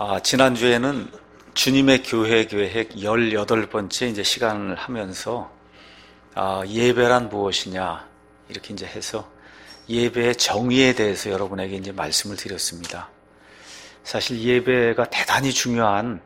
지난주에는 주님의 교회 계획 18번째 이제 시간을 하면서 예배란 무엇이냐 이렇게 이제 해서 예배의 정의에 대해서 여러분에게 이제 말씀을 드렸습니다. 사실 예배가 대단히 중요한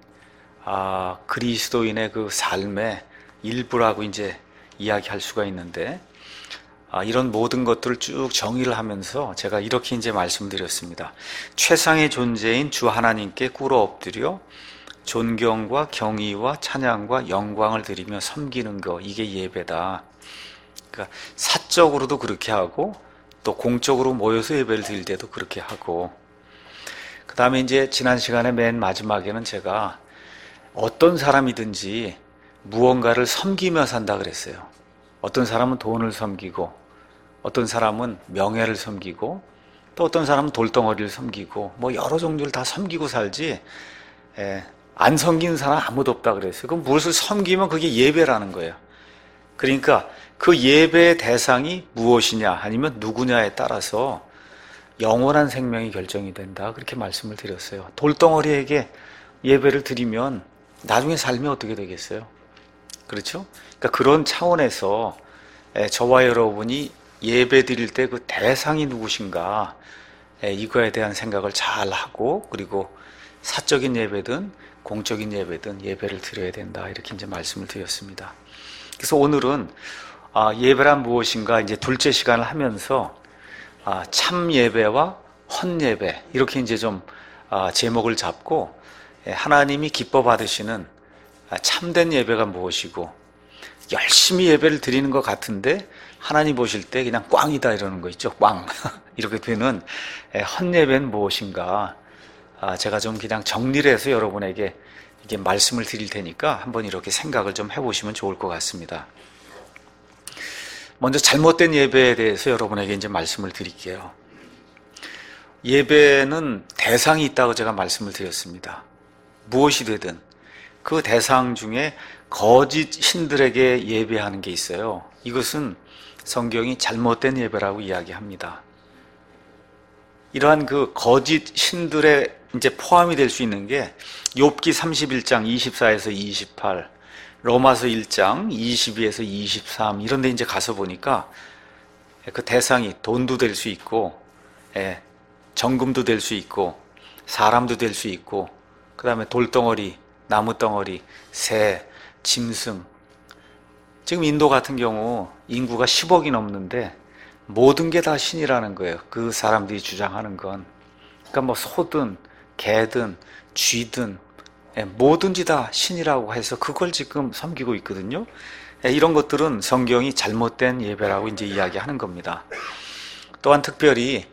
그리스도인의 그 삶의 일부라고 이제 이야기할 수가 있는데 이런 모든 것들을 쭉 정의를 하면서 제가 이렇게 이제 말씀드렸습니다. 최상의 존재인 주 하나님께 꿇어 엎드려 존경과 경의와 찬양과 영광을 드리며 섬기는 거, 이게 예배다. 그러니까 사적으로도 그렇게 하고 또 공적으로 모여서 예배를 드릴 때도 그렇게 하고, 그 다음에 이제 지난 시간에 맨 마지막에는 제가 어떤 사람이든지 무언가를 섬기며 산다 그랬어요. 어떤 사람은 돈을 섬기고, 어떤 사람은 명예를 섬기고, 또 어떤 사람은 돌덩어리를 섬기고, 뭐 여러 종류를 다 섬기고 살지, 안 섬기는 사람 아무도 없다 그랬어요. 그럼 무엇을 섬기면 그게 예배라는 거예요. 그러니까 그 예배의 대상이 무엇이냐 아니면 누구냐에 따라서 영원한 생명이 결정이 된다, 그렇게 말씀을 드렸어요. 돌덩어리에게 예배를 드리면 나중에 삶이 어떻게 되겠어요? 그렇죠? 그러니까 그런 차원에서 저와 여러분이 예배 드릴 때 그 대상이 누구신가, 이거에 대한 생각을 잘 하고, 그리고 사적인 예배든 공적인 예배든 예배를 드려야 된다, 이렇게 이제 말씀을 드렸습니다. 그래서 오늘은 예배란 무엇인가 이제 둘째 시간을 하면서 참 예배와 헛 예배, 이렇게 이제 좀 제목을 잡고, 하나님이 기뻐 받으시는 참된 예배가 무엇이고, 열심히 예배를 드리는 것 같은데 하나님 보실 때 그냥 꽝이다 이러는 거 있죠. 꽝. 이렇게 되는 헛 예배는 무엇인가, 제가 좀 그냥 정리를 해서 여러분에게 이게 말씀을 드릴 테니까 한번 이렇게 생각을 좀 해보시면 좋을 것 같습니다. 먼저 잘못된 예배에 대해서 여러분에게 이제 말씀을 드릴게요. 예배는 대상이 있다고 제가 말씀을 드렸습니다. 무엇이 되든 그 대상 중에 거짓 신들에게 예배하는 게 있어요. 이것은 성경이 잘못된 예배라고 이야기합니다. 이러한 그 거짓 신들의 이제 포함이 될 수 있는 게 욥기 31장 24에서 28, 로마서 1장 22에서 23 이런 데 이제 가서 보니까 그 대상이 돈도 될 수 있고, 정금도 될 수 있고, 사람도 될 수 있고, 그 다음에 돌덩어리, 나무덩어리, 새, 짐승. 지금 인도 같은 경우 인구가 10억이 넘는데 모든 게 다 신이라는 거예요. 그 사람들이 주장하는 건. 그러니까 뭐 소든 개든 쥐든 뭐든지 다 신이라고 해서 그걸 지금 섬기고 있거든요. 이런 것들은 성경이 잘못된 예배라고 이제 이야기하는 겁니다. 또한 특별히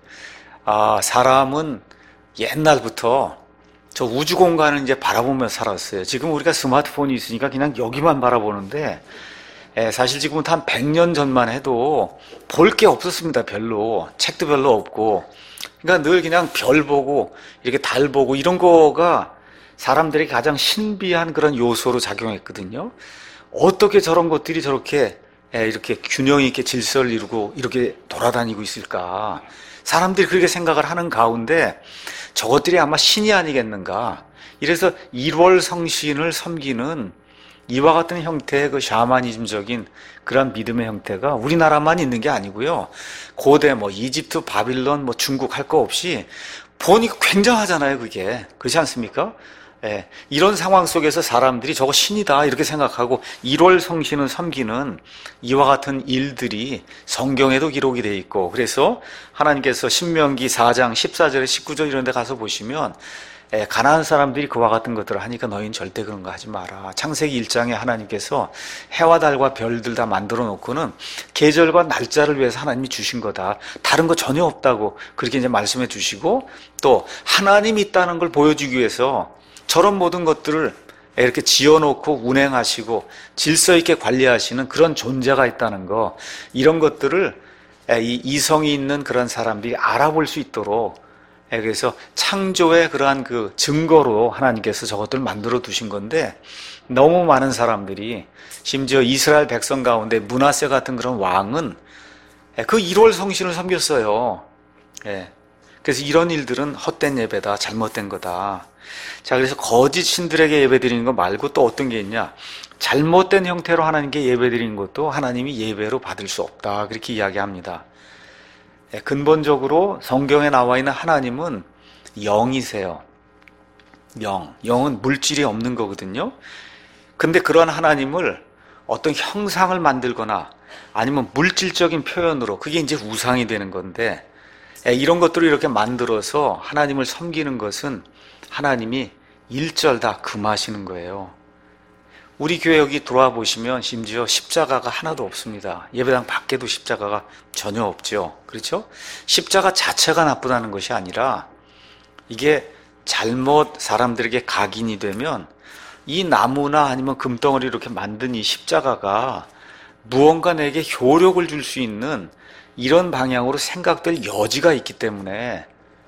사람은 옛날부터 저 우주 공간을 이제 바라보며 살았어요. 지금 우리가 스마트폰이 있으니까 그냥 여기만 바라보는데, 사실 지금부터 한 100년 전만 해도 볼 게 없었습니다. 별로. 책도 별로 없고. 그러니까 늘 그냥 별 보고 이렇게 달 보고 이런 거가 사람들이 가장 신비한 그런 요소로 작용했거든요. 어떻게 저런 것들이 저렇게 이렇게 균형 있게 질서를 이루고 이렇게 돌아다니고 있을까. 사람들이 그렇게 생각을 하는 가운데 저것들이 아마 신이 아니겠는가. 이래서 1월 성신을 섬기는 이와 같은 형태의 그 샤머니즘적인 그런 믿음의 형태가 우리나라만 있는 게 아니고요. 고대 뭐 이집트, 바빌론, 뭐 중국 할 거 없이 보니까 굉장하잖아요, 그게. 그렇지 않습니까? 이런 상황 속에서 사람들이 저거 신이다 이렇게 생각하고 1월 성신을 섬기는 이와 같은 일들이 성경에도 기록이 되어 있고, 그래서 하나님께서 신명기 4장 14절에 19절 이런 데 가서 보시면 가나안 사람들이 그와 같은 것들을 하니까 너희는 절대 그런 거 하지 마라. 창세기 1장에 하나님께서 해와 달과 별들 다 만들어 놓고는 계절과 날짜를 위해서 하나님이 주신 거다. 다른 거 전혀 없다고 그렇게 이제 말씀해 주시고, 또 하나님이 있다는 걸 보여주기 위해서 저런 모든 것들을 이렇게 지어놓고 운행하시고 질서 있게 관리하시는 그런 존재가 있다는 거, 이런 것들을 이 이성이 있는 그런 사람들이 알아볼 수 있도록, 그래서 창조의 그러한 그 증거로 하나님께서 저것들을 만들어 두신 건데, 너무 많은 사람들이, 심지어 이스라엘 백성 가운데 므낫세 같은 그런 왕은 그 1월 성신을 섬겼어요. 그래서 이런 일들은 헛된 예배다, 잘못된 거다. 자, 그래서 거짓 신들에게 예배 드리는 거 말고 또 어떤 게 있냐? 잘못된 형태로 하나님께 예배 드리는 것도 하나님이 예배로 받을 수 없다. 그렇게 이야기합니다. 근본적으로 성경에 나와 있는 하나님은 영이세요. 영은 물질이 없는 거거든요. 근데 그런 하나님을 어떤 형상을 만들거나 아니면 물질적인 표현으로, 그게 이제 우상이 되는 건데, 이런 것들을 이렇게 만들어서 하나님을 섬기는 것은 하나님이 일절 다 금하시는 거예요. 우리 교회 여기 들어와 보시면 심지어 십자가가 하나도 없습니다. 예배당 밖에도 십자가가 전혀 없죠. 그렇죠? 십자가 자체가 나쁘다는 것이 아니라 이게 잘못 사람들에게 각인이 되면 이 나무나 아니면 금덩어리 이렇게 만든 이 십자가가 무언가 내게 효력을 줄 수 있는 이런 방향으로 생각될 여지가 있기 때문에,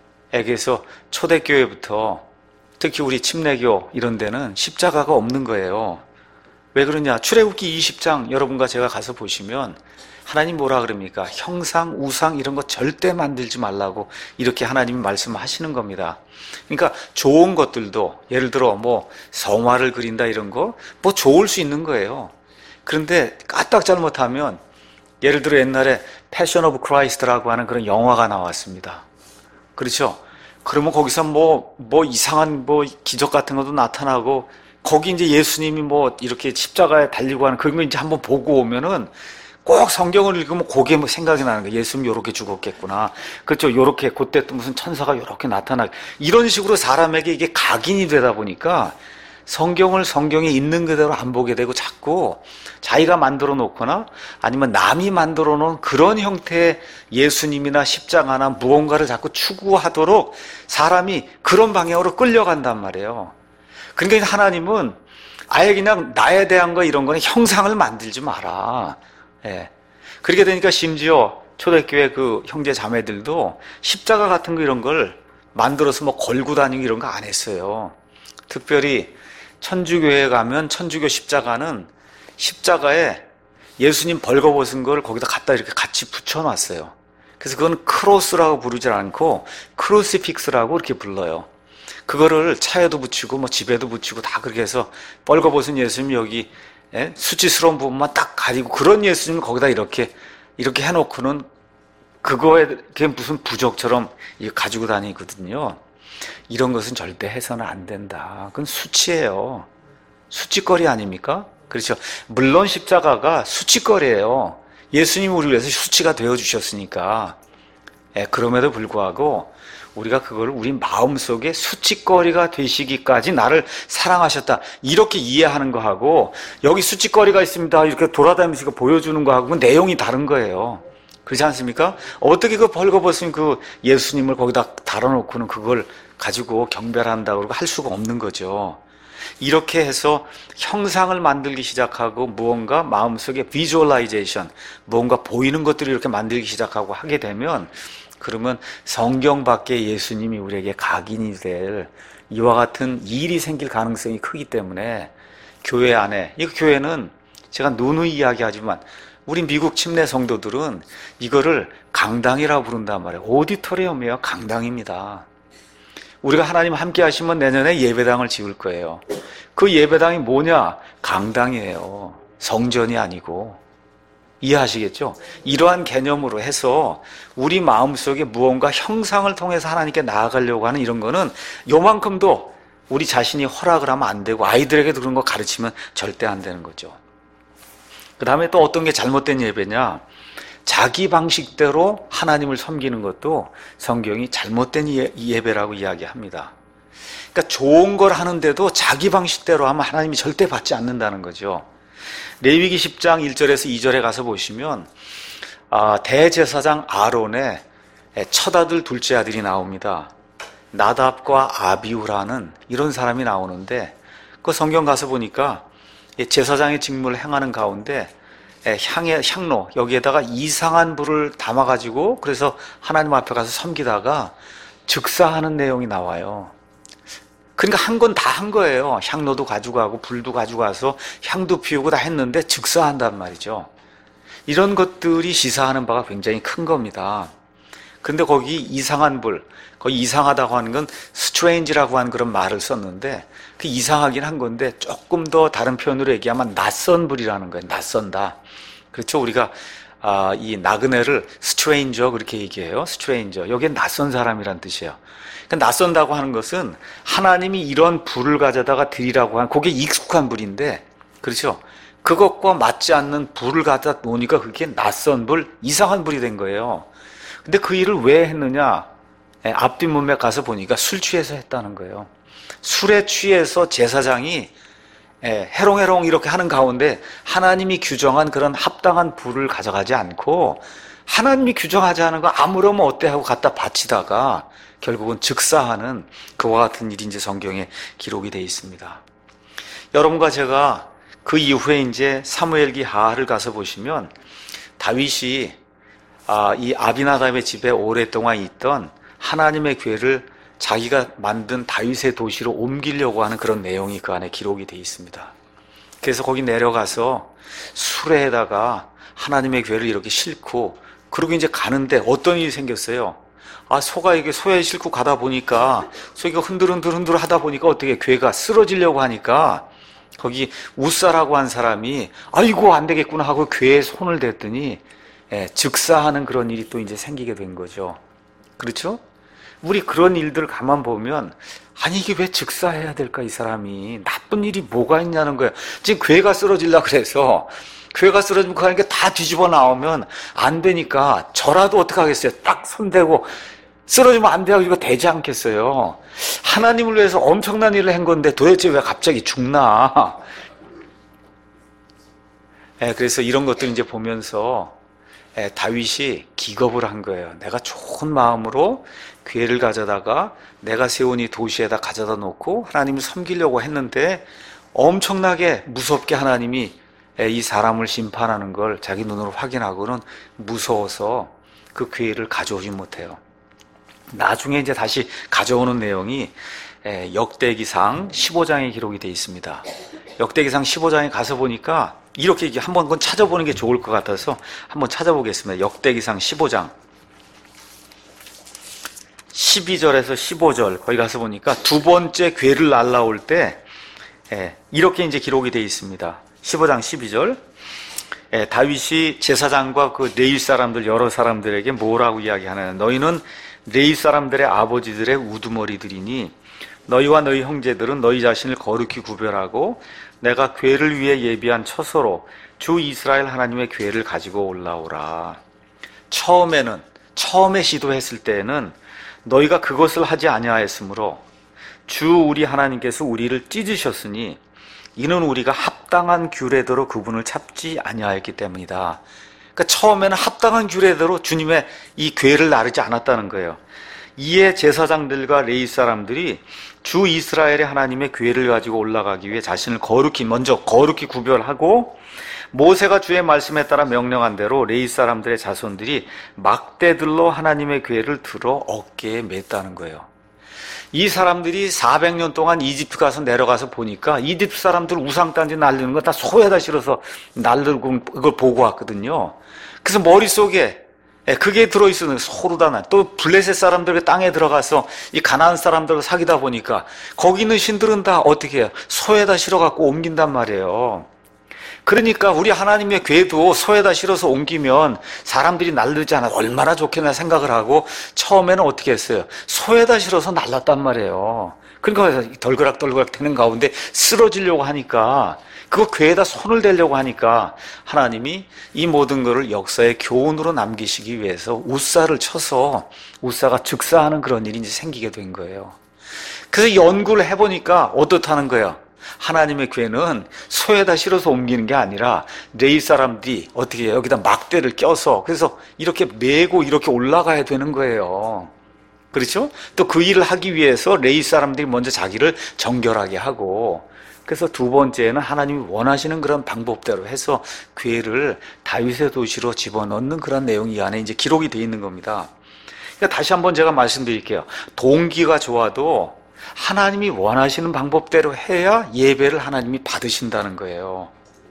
그래서 초대교회부터 특히 우리 침례교 이런 데는 십자가가 없는 거예요. 왜 그러냐? 출애굽기 20장 여러분과 제가 가서 보시면 하나님 뭐라 그럽니까? 형상, 우상 이런 거 절대 만들지 말라고 이렇게 하나님이 말씀하시는 겁니다. 그러니까 좋은 것들도, 예를 들어 뭐 성화를 그린다 이런 거 뭐 좋을 수 있는 거예요. 그런데 까딱 잘못하면, 예를 들어 옛날에 패션 오브 크라이스트라고 하는 그런 영화가 나왔습니다. 그렇죠? 그러면 거기서 뭐 이상한 기적 같은 것도 나타나고, 거기 이제 예수님이 뭐 이렇게 십자가에 달리고 하는 그런 거 이제 한번 보고 오면은 꼭 성경을 읽으면 그게 뭐 생각이 나는 거예요. 예수님이 요렇게 죽었겠구나. 그렇죠. 요렇게 그때 또 무슨 천사가 요렇게 나타나. 이런 식으로 사람에게 이게 각인이 되다 보니까 성경을 성경에 있는 그대로 안 보게 되고 자꾸 자기가 만들어 놓거나 아니면 남이 만들어 놓은 그런 형태의 예수님이나 십자가나 무언가를 자꾸 추구하도록 사람이 그런 방향으로 끌려간단 말이에요. 그러니까 하나님은 아예 그냥 나에 대한 거 이런 거는 형상을 만들지 마라. 그렇게 되니까 심지어 초대교회 그 형제 자매들도 십자가 같은 거 이런 걸 만들어서 뭐 걸고 다니고 이런 거 안 했어요. 특별히 천주교에 가면 천주교 십자가는 십자가에 예수님 벌거벗은 걸 거기다 갖다 이렇게 같이 붙여놨어요. 그래서 그건 크로스라고 부르지 않고 크루시픽스라고 이렇게 불러요. 그거를 차에도 붙이고 뭐 집에도 붙이고 다 그렇게 해서 벌거벗은 예수님 여기 수치스러운 부분만 딱 가리고 그런 예수님을 거기다 이렇게 해놓고는 그거에 그게 무슨 부적처럼 가지고 다니거든요. 이런 것은 절대 해서는 안 된다. 그건 수치예요. 수치거리 아닙니까? 그렇죠. 물론 십자가가 수치거리예요. 예수님이 우리를 위해서 수치가 되어주셨으니까. 그럼에도 불구하고 우리가 그걸 우리 마음속에 수치거리가 되시기까지 나를 사랑하셨다 이렇게 이해하는 거하고, 여기 수치거리가 있습니다 이렇게 돌아다니면서 보여주는 거하고 내용이 다른 거예요. 그렇지 않습니까? 어떻게 그 벌거벗은 그 예수님을 거기다 달아놓고는 그걸 가지고 경배한다고 그러고 할 수가 없는 거죠. 이렇게 해서 형상을 만들기 시작하고 무언가 마음속에 비주얼라이제이션, 무언가 보이는 것들을 이렇게 만들기 시작하고 하게 되면, 그러면 성경 밖에 예수님이 우리에게 각인이 될 이와 같은 일이 생길 가능성이 크기 때문에 교회 안에, 이 교회는 제가 누누이 이야기하지만 우리 미국 침례 성도들은 이거를 강당이라고 부른단 말이에요. 오디토리엄이에요. 강당입니다. 우리가 하나님 함께 하시면 내년에 예배당을 지을 거예요. 그 예배당이 뭐냐? 강당이에요. 성전이 아니고. 이해하시겠죠? 이러한 개념으로 해서 우리 마음속에 무언가 형상을 통해서 하나님께 나아가려고 하는 이런 거는 요만큼도 우리 자신이 허락을 하면 안 되고, 아이들에게도 그런 거 가르치면 절대 안 되는 거죠. 그 다음에 또 어떤 게 잘못된 예배냐? 자기 방식대로 하나님을 섬기는 것도 성경이 잘못된 예배라고 이야기합니다. 그러니까 좋은 걸 하는데도 자기 방식대로 하면 하나님이 절대 받지 않는다는 거죠. 레위기 10장 1절에서 2절에 가서 보시면 대제사장 아론의 첫 아들 둘째 아들이 나옵니다. 나답과 아비후라는 이런 사람이 나오는데, 그 성경 가서 보니까 제사장의 직무를 행하는 가운데 향로 여기에다가 이상한 불을 담아가지고 그래서 하나님 앞에 가서 섬기다가 즉사하는 내용이 나와요. 그러니까 한 건 다 한 거예요. 향로도 가져가고 불도 가져가서 향도 피우고 다 했는데 즉사한단 말이죠. 이런 것들이 시사하는 바가 굉장히 큰 겁니다. 근데 거기 이상한 불, 거기 이상하다고 하는 건 strange라고 하는 그런 말을 썼는데 그 이상하긴 한 건데 조금 더 다른 표현으로 얘기하면 낯선 불이라는 거예요. 낯선다. 그렇죠? 우리가 이 나그네를 stranger 그렇게 얘기해요. stranger. 여기에 낯선 사람이란 뜻이에요. 그러니까 낯선다고 하는 것은 하나님이 이런 불을 가져다가 드리라고 한 그게 익숙한 불인데 그렇죠? 그것과 맞지 않는 불을 갖다 놓으니까 그게 낯선 불, 이상한 불이 된 거예요. 근데 그 일을 왜 했느냐? 앞뒤 문맥 가서 보니까 술 취해서 했다는 거예요. 술에 취해서 제사장이 해롱해롱 이렇게 하는 가운데 하나님이 규정한 그런 합당한 불을 가져가지 않고 하나님이 규정하지 않은 거 아무러면 어때 하고 갖다 바치다가 결국은 즉사하는 그와 같은 일이 이제 성경에 기록이 되어 있습니다. 여러분과 제가 그 이후에 이제 사무엘기 하를 가서 보시면 다윗이 이 아비나답의 집에 오랫동안 있던 하나님의 궤를 자기가 만든 다윗의 도시로 옮기려고 하는 그런 내용이 그 안에 기록이 되어 있습니다. 그래서 거기 내려가서 수레에다가 하나님의 궤를 이렇게 싣고 그러고 이제 가는데 어떤 일이 생겼어요. 소가 이게 소에 싣고 가다 보니까 소가 흔들흔들 하다 보니까 어떻게 궤가 쓰러지려고 하니까 거기 우사라고 한 사람이 아이고 안 되겠구나 하고 궤에 손을 댔더니 즉사하는 그런 일이 또 이제 생기게 된 거죠. 그렇죠? 우리 그런 일들 가만 보면 아니 이게 왜 즉사해야 될까 이 사람이 나쁜 일이 뭐가 있냐는 거예요. 지금 궤가 쓰러지려고 그래서 궤가 쓰러지면 그러니까 다 뒤집어 나오면 안 되니까 저라도 어떻게 하겠어요. 딱 손대고 쓰러지면 안 돼요. 이거 되지 않겠어요. 하나님을 위해서 엄청난 일을 한 건데 도대체 왜 갑자기 죽나. 그래서 이런 것들 이제 보면서 다윗이 기겁을 한 거예요. 내가 좋은 마음으로 궤를 가져다가 내가 세운 이 도시에다 가져다 놓고 하나님을 섬기려고 했는데 엄청나게 무섭게 하나님이 이 사람을 심판하는 걸 자기 눈으로 확인하고는 무서워서 그 궤를 가져오지 못해요. 나중에 이제 다시 가져오는 내용이 역대기상 15장에 기록이 되어 있습니다. 역대기상 15장에 가서 보니까 이렇게 한번 그건 찾아보는 게 좋을 것 같아서 한번 찾아보겠습니다. 역대기상 15장 12절에서 15절 거기 가서 보니까 두 번째 궤를 날라올 때 이렇게 이제 기록이 되어 있습니다. 15장 12절 다윗이 제사장과 그 레위 사람들 여러 사람들에게 뭐라고 이야기하느냐. 너희는 레위 사람들의 아버지들의 우두머리들이니 너희와 너희 형제들은 너희 자신을 거룩히 구별하고 내가 궤를 위해 예비한 처소로 주 이스라엘 하나님의 궤를 가지고 올라오라. 처음에 시도했을 때에는 너희가 그것을 하지 아니하였으므로 주 우리 하나님께서 우리를 찢으셨으니 이는 우리가 합당한 규례대로 그분을 찾지 아니하였기 때문이다. 그러니까 처음에는 합당한 규례대로 주님의 이 궤를 나르지 않았다는 거예요. 이에 제사장들과 레위 사람들이 주 이스라엘의 하나님의 궤를 가지고 올라가기 위해 자신을 먼저 거룩히 구별하고 모세가 주의 말씀에 따라 명령한 대로 레위 사람들의 자손들이 막대들로 하나님의 궤를 들어 어깨에 맸다는 거예요. 이 사람들이 400년 동안 이집트 가서 내려가서 보니까 이집트 사람들 우상단지 날리는 거 다 소에다 실어서 날르고 그걸 보고 왔거든요. 그래서 머릿속에 그게 들어있으면 소르다 나. 또 블레셋 사람들 땅에 들어가서 이 가나안 사람들과 사귀다 보니까 거기 있는 신들은 다 어떻게 해요? 소에다 실어갖고 옮긴단 말이에요. 그러니까 우리 하나님의 궤도 소에다 실어서 옮기면 사람들이 날르지 않아 얼마나 좋겠나 생각을 하고 처음에는 어떻게 했어요? 소에다 실어서 날랐단 말이에요. 그러니까 덜그락덜그락 되는 가운데 쓰러지려고 하니까 그거 궤에다 손을 대려고 하니까 하나님이 이 모든 것을 역사의 교훈으로 남기시기 위해서 우사를 쳐서 우사가 즉사하는 그런 일이 이제 생기게 된 거예요. 그래서 연구를 해보니까 어떻다는 거예요? 하나님의 궤는 소에다 실어서 옮기는 게 아니라 레위 사람들이 어떻게 해요? 여기다 막대를 껴서 그래서 이렇게 메고 이렇게 올라가야 되는 거예요. 그렇죠? 또 그 일을 하기 위해서 레위 사람들이 먼저 자기를 정결하게 하고 그래서 두 번째는 하나님이 원하시는 그런 방법대로 해서 궤를 다윗의 도시로 집어넣는 그런 내용이 이 안에 이제 기록이 되어 있는 겁니다. 그러니까 다시 한번 제가 말씀드릴게요. 동기가 좋아도 하나님이 원하시는 방법대로 해야 예배를 하나님이 받으신다는 거예요.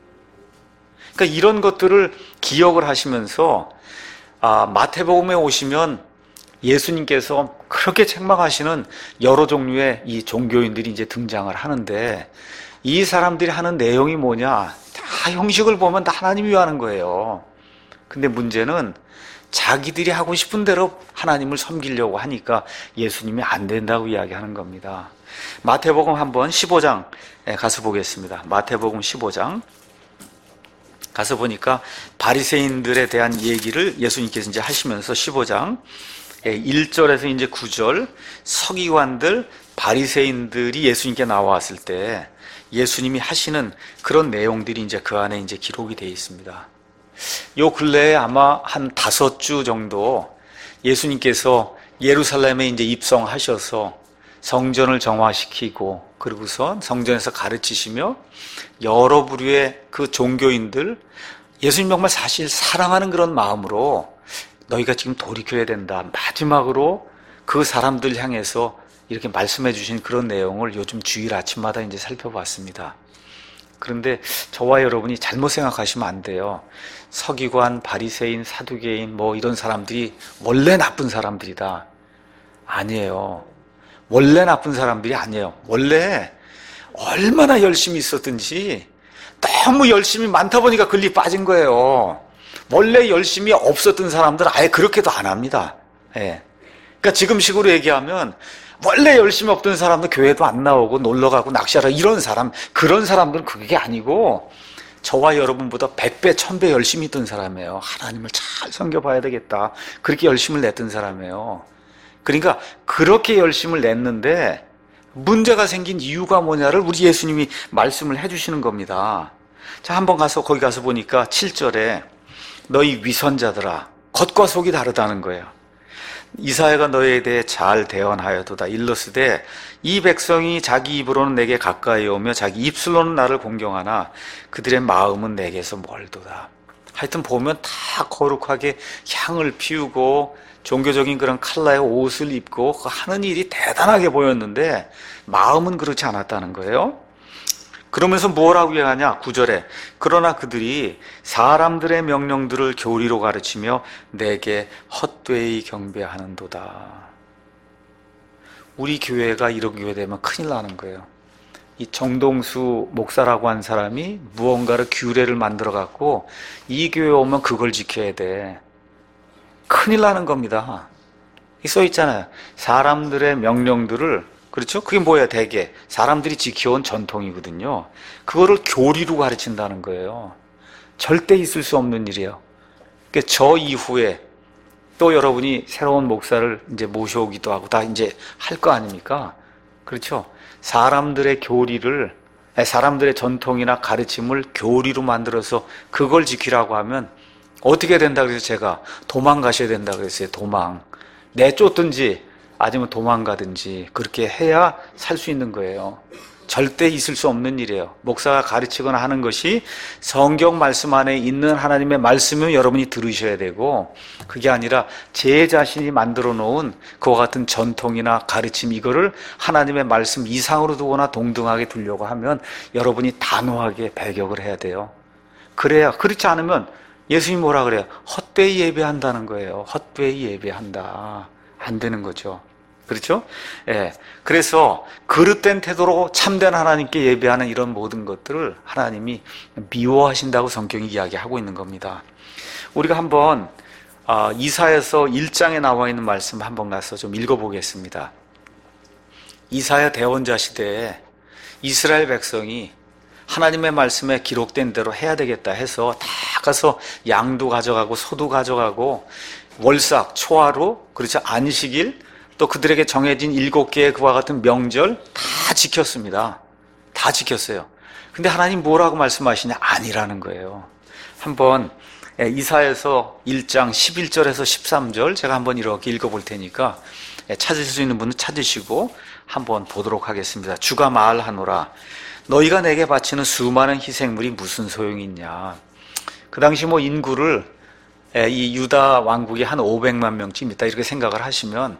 그러니까 이런 것들을 기억을 하시면서 마태복음에 오시면 예수님께서 그렇게 책망하시는 여러 종류의 이 종교인들이 이제 등장을 하는데, 이 사람들이 하는 내용이 뭐냐? 다 형식을 보면 다 하나님이 위하는 거예요. 근데 문제는 자기들이 하고 싶은 대로 하나님을 섬기려고 하니까 예수님이 안 된다고 이야기하는 겁니다. 마태복음 한번 15장 가서 보겠습니다. 마태복음 15장 가서 보니까 바리새인들에 대한 얘기를 예수님께서 이제 하시면서 15장 1절에서 이제 9절, 서기관들, 바리새인들이 예수님께 나왔을 때 예수님이 하시는 그런 내용들이 이제 그 안에 이제 기록이 되어 있습니다. 요 근래에 아마 한 5주 정도 예수님께서 예루살렘에 이제 입성하셔서 성전을 정화시키고, 그리고선 성전에서 가르치시며 여러 부류의 그 종교인들, 예수님 정말 사실 사랑하는 그런 마음으로 너희가 지금 돌이켜야 된다, 마지막으로 그 사람들 향해서 이렇게 말씀해 주신 그런 내용을 요즘 주일 아침마다 이제 살펴봤습니다. 그런데 저와 여러분이 잘못 생각하시면 안 돼요. 서기관, 바리새인, 사두개인 뭐 이런 사람들이 원래 나쁜 사람들이다. 아니에요. 원래 나쁜 사람들이 아니에요. 원래 얼마나 열심히 있었든지 너무 열심히 많다 보니까 글리 빠진 거예요. 원래 열심히 없었던 사람들은 아예 그렇게도 안 합니다. 예. 그러니까 지금식으로 얘기하면 원래 열심히 없던 사람도 교회도 안 나오고 놀러 가고 낚시하러 이런 사람, 그런 사람들은 그게 아니고 저와 여러분보다 100배, 1000배 열심히 있던 사람이에요. 하나님을 잘 섬겨봐야 되겠다. 그렇게 열심을 냈던 사람이에요. 그러니까 그렇게 열심을 냈는데 문제가 생긴 이유가 뭐냐를 우리 예수님이 말씀을 해주시는 겁니다. 자, 한번 거기 가서 보니까 7절에 너희 위선자들아, 겉과 속이 다르다는 거예요. 이사야가 너희에 대해 잘 대언하여도다. 일러스되 이 백성이 자기 입으로는 내게 가까이 오며 자기 입술로는 나를 공경하나 그들의 마음은 내게서 멀도다. 하여튼 보면 다 거룩하게 향을 피우고 종교적인 그런 컬러의 옷을 입고 하는 일이 대단하게 보였는데 마음은 그렇지 않았다는 거예요. 그러면서 뭐라고 얘기하냐? 9절에 그러나 그들이 사람들의 명령들을 교리로 가르치며 내게 헛되이 경배하는도다. 우리 교회가 이런 교회 되면 큰일 나는 거예요. 이 정동수 목사라고 한 사람이 무언가를 규례를 만들어 갖고 이 교회 오면 그걸 지켜야 돼. 큰일 나는 겁니다. 써 있잖아요. 사람들의 명령들을, 그렇죠? 그게 뭐야? 대개 사람들이 지켜온 전통이거든요. 그거를 교리로 가르친다는 거예요. 절대 있을 수 없는 일이에요. 그러니까 저 이후에 또 여러분이 새로운 목사를 이제 모셔오기도 하고 다 이제 할 거 아닙니까? 그렇죠? 사람들의 교리를, 사람들의 전통이나 가르침을 교리로 만들어서 그걸 지키라고 하면 어떻게 된다 그래서 제가 도망가셔야 된다 그랬어요. 도망. 내쫓든지 아니면 도망가든지 그렇게 해야 살 수 있는 거예요. 절대 있을 수 없는 일이에요. 목사가 가르치거나 하는 것이 성경 말씀 안에 있는 하나님의 말씀을 여러분이 들으셔야 되고, 그게 아니라 제 자신이 만들어 놓은 그와 같은 전통이나 가르침, 이거를 하나님의 말씀 이상으로 두거나 동등하게 두려고 하면 여러분이 단호하게 배격을 해야 돼요. 그래야, 그렇지 않으면 예수님이 뭐라 그래요? 헛되이 예배한다는 거예요. 헛되이 예배한다. 안 되는 거죠. 그렇죠? 예. 그래서 그릇된 태도로 참된 하나님께 예배하는 이런 모든 것들을 하나님이 미워하신다고 성경이 이야기하고 있는 겁니다. 우리가 한번 이사야서 1장에 나와 있는 말씀 한번 가서 좀 읽어보겠습니다. 이사야 대원자 시대에 이스라엘 백성이 하나님의 말씀에 기록된 대로 해야 되겠다 해서 다 가서 양도 가져가고 소도 가져가고 월삭, 초하루, 그렇죠? 안식일, 또 그들에게 정해진 7개의 그와 같은 명절 다 지켰습니다. 다 지켰어요. 근데 하나님 뭐라고 말씀하시냐? 아니라는 거예요. 한번 이사야서 1장 11절에서 13절 제가 한번 이렇게 읽어볼 테니까 찾으실 수 있는 분은 찾으시고 한번 보도록 하겠습니다. 주가 말하노라. 너희가 내게 바치는 수많은 희생물이 무슨 소용이 있냐? 그 당시 뭐 인구를 이 유다 왕국이 한 500만 명쯤 있다 이렇게 생각을 하시면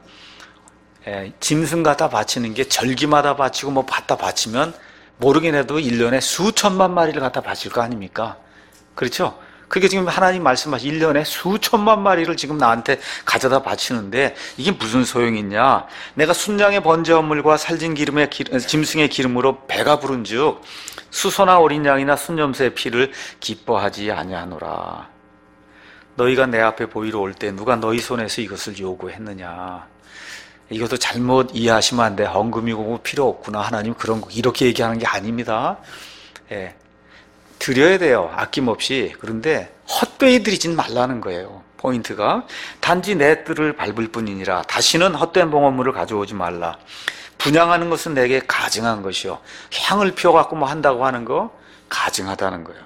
짐승 갖다 바치는 게 절기마다 바치고 뭐 갖다 바치면 모르긴 해도 1년에 수천만 마리를 갖다 바칠 거 아닙니까? 그렇죠? 그게 지금 하나님 말씀하신 1년에 수천만 마리를 지금 나한테 가져다 바치는데 이게 무슨 소용이 있냐? 내가 순양의 번제 헌물과 살진 기름의 짐승의 기름으로 배가 부른즉 수소나 어린 양이나 순염소의 피를 기뻐하지 아니하노라. 너희가 내 앞에 보이러 올 때 누가 너희 손에서 이것을 요구했느냐? 이것도 잘못 이해하시면 안 돼. 헌금이고 뭐 필요 없구나. 하나님 그런 거 이렇게 얘기하는 게 아닙니다. 예. 드려야 돼요. 아낌없이. 그런데 헛되이 드리진 말라는 거예요. 포인트가 단지 내 뜰을 밟을 뿐이니라. 다시는 헛된 봉헌물을 가져오지 말라. 분양하는 것은 내게 가증한 것이요. 향을 피워갖고 뭐 한다고 하는 거 가증하다는 거예요.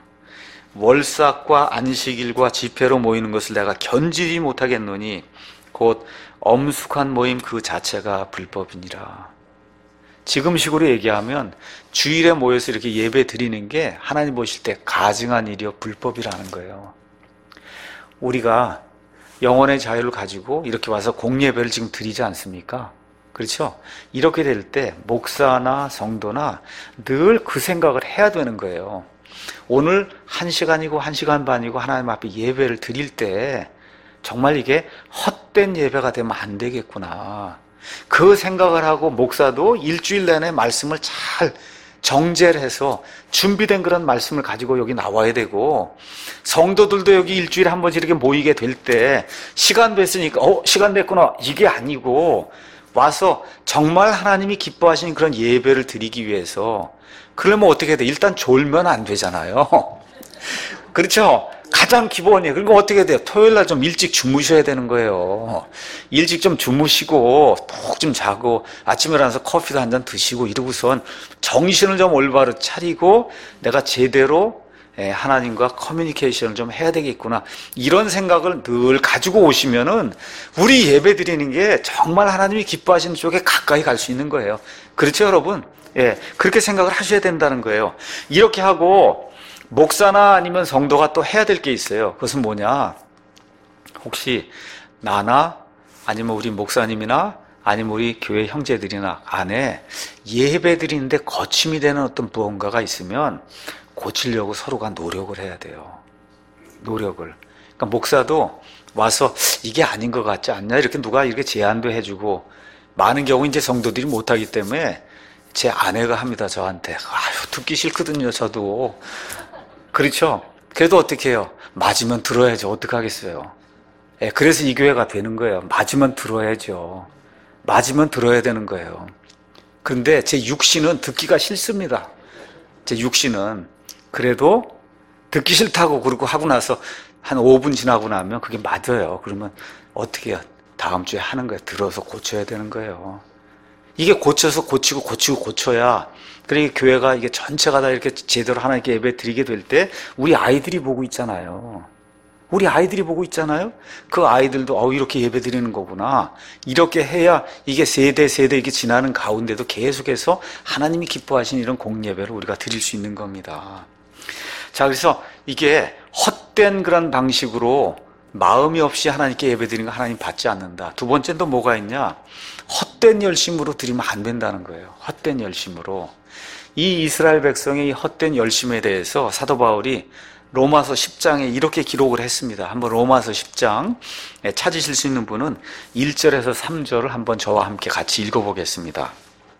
월삭과 안식일과 집회로 모이는 것을 내가 견디지 못하겠노니 곧 엄숙한 모임 그 자체가 불법이니라. 지금식으로 얘기하면 주일에 모여서 이렇게 예배 드리는 게 하나님 보실 때 가증한 일이요 불법이라는 거예요. 우리가 영혼의 자유를 가지고 이렇게 와서 공예배를 지금 드리지 않습니까? 그렇죠? 이렇게 될 때 목사나 성도나 늘 그 생각을 해야 되는 거예요. 오늘 1시간이고 1시간 반이고 하나님 앞에 예배를 드릴 때 정말 이게 헛된 예배가 되면 안 되겠구나. 그 생각을 하고 목사도 일주일 내내 말씀을 잘 정제를 해서 준비된 그런 말씀을 가지고 여기 나와야 되고, 성도들도 여기 일주일에 한 번씩 이렇게 모이게 될 때 시간 됐으니까 시간 됐구나 이게 아니고 와서 정말 하나님이 기뻐하시는 그런 예배를 드리기 위해서, 그러면 어떻게 돼? 일단 졸면 안 되잖아요. 그렇죠? 가장 기본이에요. 그리고 어떻게 돼요? 토요일 날 좀 일찍 주무셔야 되는 거예요. 일찍 좀 주무시고 푹 좀 자고 아침에 일어나서 커피도 한 잔 드시고 이러고선 정신을 좀 올바로 차리고 내가 제대로 하나님과 커뮤니케이션을 좀 해야 되겠구나, 이런 생각을 늘 가지고 오시면은 우리 예배 드리는 게 정말 하나님이 기뻐하시는 쪽에 가까이 갈 수 있는 거예요. 그렇죠, 여러분? 예, 그렇게 생각을 하셔야 된다는 거예요. 이렇게 하고 목사나 아니면 성도가 또 해야 될 게 있어요. 그것은 뭐냐? 혹시 나나 아니면 우리 목사님이나 아니면 우리 교회 형제들이나 안에 예배 드리는데 거침이 되는 어떤 무언가가 있으면 고치려고 서로가 노력을 해야 돼요. 노력을. 그러니까 목사도 와서 이게 아닌 것 같지 않냐? 이렇게 누가 이렇게 제안도 해주고, 많은 경우 이제 성도들이 못하기 때문에 제 아내가 합니다, 저한테. 아유, 듣기 싫거든요, 저도. 그렇죠? 그래도 어떻게 해요? 맞으면 들어야죠. 어떡하겠어요? 예, 그래서 이 교회가 되는 거예요. 맞으면 들어야죠. 맞으면 들어야 되는 거예요. 그런데 제 육신은 듣기가 싫습니다. 제 육신은. 그래도 듣기 싫다고 그러고 하고 나서 한 5분 지나고 나면 그게 맞아요. 그러면 어떻게 해요? 다음 주에 하는 거예요. 들어서 고쳐야 되는 거예요. 이게 고쳐서 고쳐야, 그러니까 교회가 이게 전체가 다 이렇게 제대로 하나님께 예배 드리게 될 때 우리 아이들이 보고 있잖아요. 우리 아이들이 보고 있잖아요. 그 아이들도 이렇게 예배 드리는 거구나. 이렇게 해야 이게 세대 이렇게 지나는 가운데도 계속해서 하나님이 기뻐하시는 이런 공예배를 우리가 드릴 수 있는 겁니다. 자, 그래서 이게 헛된 그런 방식으로 마음이 없이 하나님께 예배 드리는 거 하나님 받지 않는다. 두 번째는 또 뭐가 있냐? 헛된 열심으로 드리면 안 된다는 거예요. 헛된 열심으로. 이 이스라엘 백성의 이 헛된 열심에 대해서 사도 바울이 로마서 10장에 이렇게 기록을 했습니다. 한번 로마서 10장 찾으실 수 있는 분은 1절에서 3절을 한번 저와 함께 같이 읽어보겠습니다.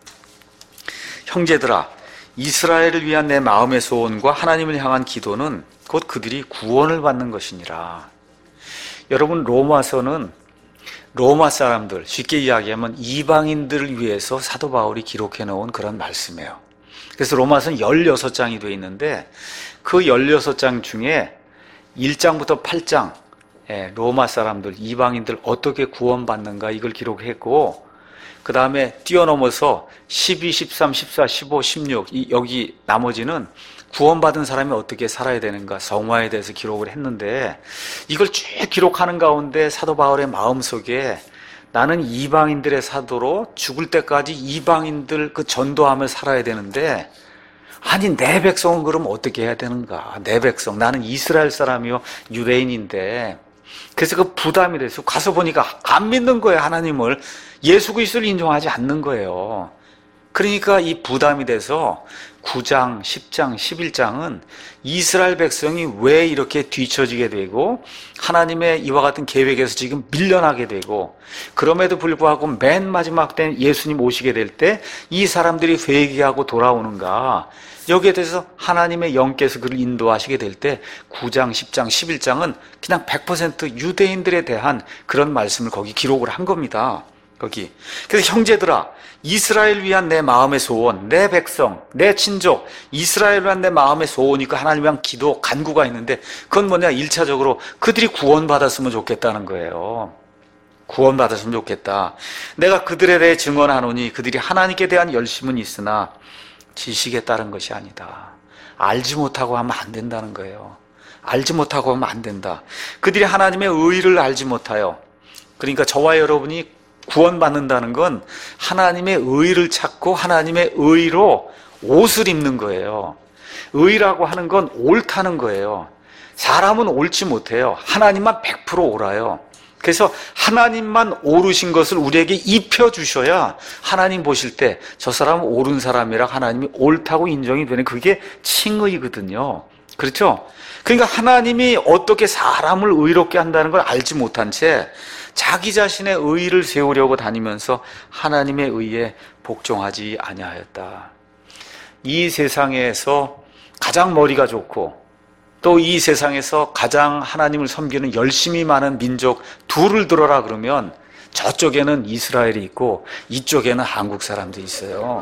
형제들아, 이스라엘을 위한 내 마음의 소원과 하나님을 향한 기도는 곧 그들이 구원을 받는 것이니라. 여러분, 로마서는 로마 사람들, 쉽게 이야기하면 이방인들을 위해서 사도 바울이 기록해 놓은 그런 말씀이에요. 그래서 로마서는 16장이 되어 있는데 그 16장 중에 1장부터 8장 로마 사람들, 이방인들 어떻게 구원받는가 이걸 기록했고, 그 다음에 뛰어넘어서 12, 13, 14, 15, 16 여기 나머지는 구원받은 사람이 어떻게 살아야 되는가, 성화에 대해서 기록을 했는데, 이걸 쭉 기록하는 가운데 사도 바울의 마음속에 나는 이방인들의 사도로 죽을 때까지 이방인들 그 전도하며 살아야 되는데, 아니 내 백성은 그럼 어떻게 해야 되는가? 내 백성, 나는 이스라엘 사람이요 유대인인데. 그래서 그 부담이 돼서 가서 보니까 안 믿는 거예요. 하나님을, 예수 그리스도를 인정하지 않는 거예요. 그러니까 이 부담이 돼서 9장, 10장, 11장은 이스라엘 백성이 왜 이렇게 뒤처지게 되고 하나님의 이와 같은 계획에서 지금 밀려나게 되고 그럼에도 불구하고 맨 마지막 때 예수님 오시게 될 때 이 사람들이 회개하고 돌아오는가, 여기에 대해서 하나님의 영께서 그를 인도하시게 될 때 9장, 10장, 11장은 그냥 100% 유대인들에 대한 그런 말씀을 거기 기록을 한 겁니다. 거기. 그래서 형제들아, 이스라엘 위한 내 마음의 소원, 내 백성, 내 친족, 이스라엘 위한 내 마음의 소원이니까 하나님 위한 기도, 간구가 있는데 그건 뭐냐? 1차적으로 그들이 구원받았으면 좋겠다는 거예요. 구원받았으면 좋겠다. 내가 그들에 대해 증언하노니 그들이 하나님께 대한 열심은 있으나 지식에 따른 것이 아니다. 알지 못하고 하면 안 된다는 거예요. 알지 못하고 하면 안 된다. 그들이 하나님의 의를 알지 못하여, 그러니까 저와 여러분이 구원받는다는 건 하나님의 의를 찾고 하나님의 의로 옷을 입는 거예요. 의라고 하는 건 옳다는 거예요. 사람은 옳지 못해요. 하나님만 100% 옳아요. 그래서 하나님만 옳으신 것을 우리에게 입혀주셔야 하나님 보실 때 저 사람은 옳은 사람이라 하나님이 옳다고 인정이 되는, 그게 칭의거든요. 그렇죠? 그러니까 하나님이 어떻게 사람을 의롭게 한다는 걸 알지 못한 채 자기 자신의 의의를 세우려고 다니면서 하나님의 의에 복종하지 아니하였다. 이 세상에서 가장 머리가 좋고 또 이 세상에서 가장 하나님을 섬기는 열심히 많은 민족 둘을 들어라 그러면 저쪽에는 이스라엘이 있고 이쪽에는 한국 사람들이 있어요.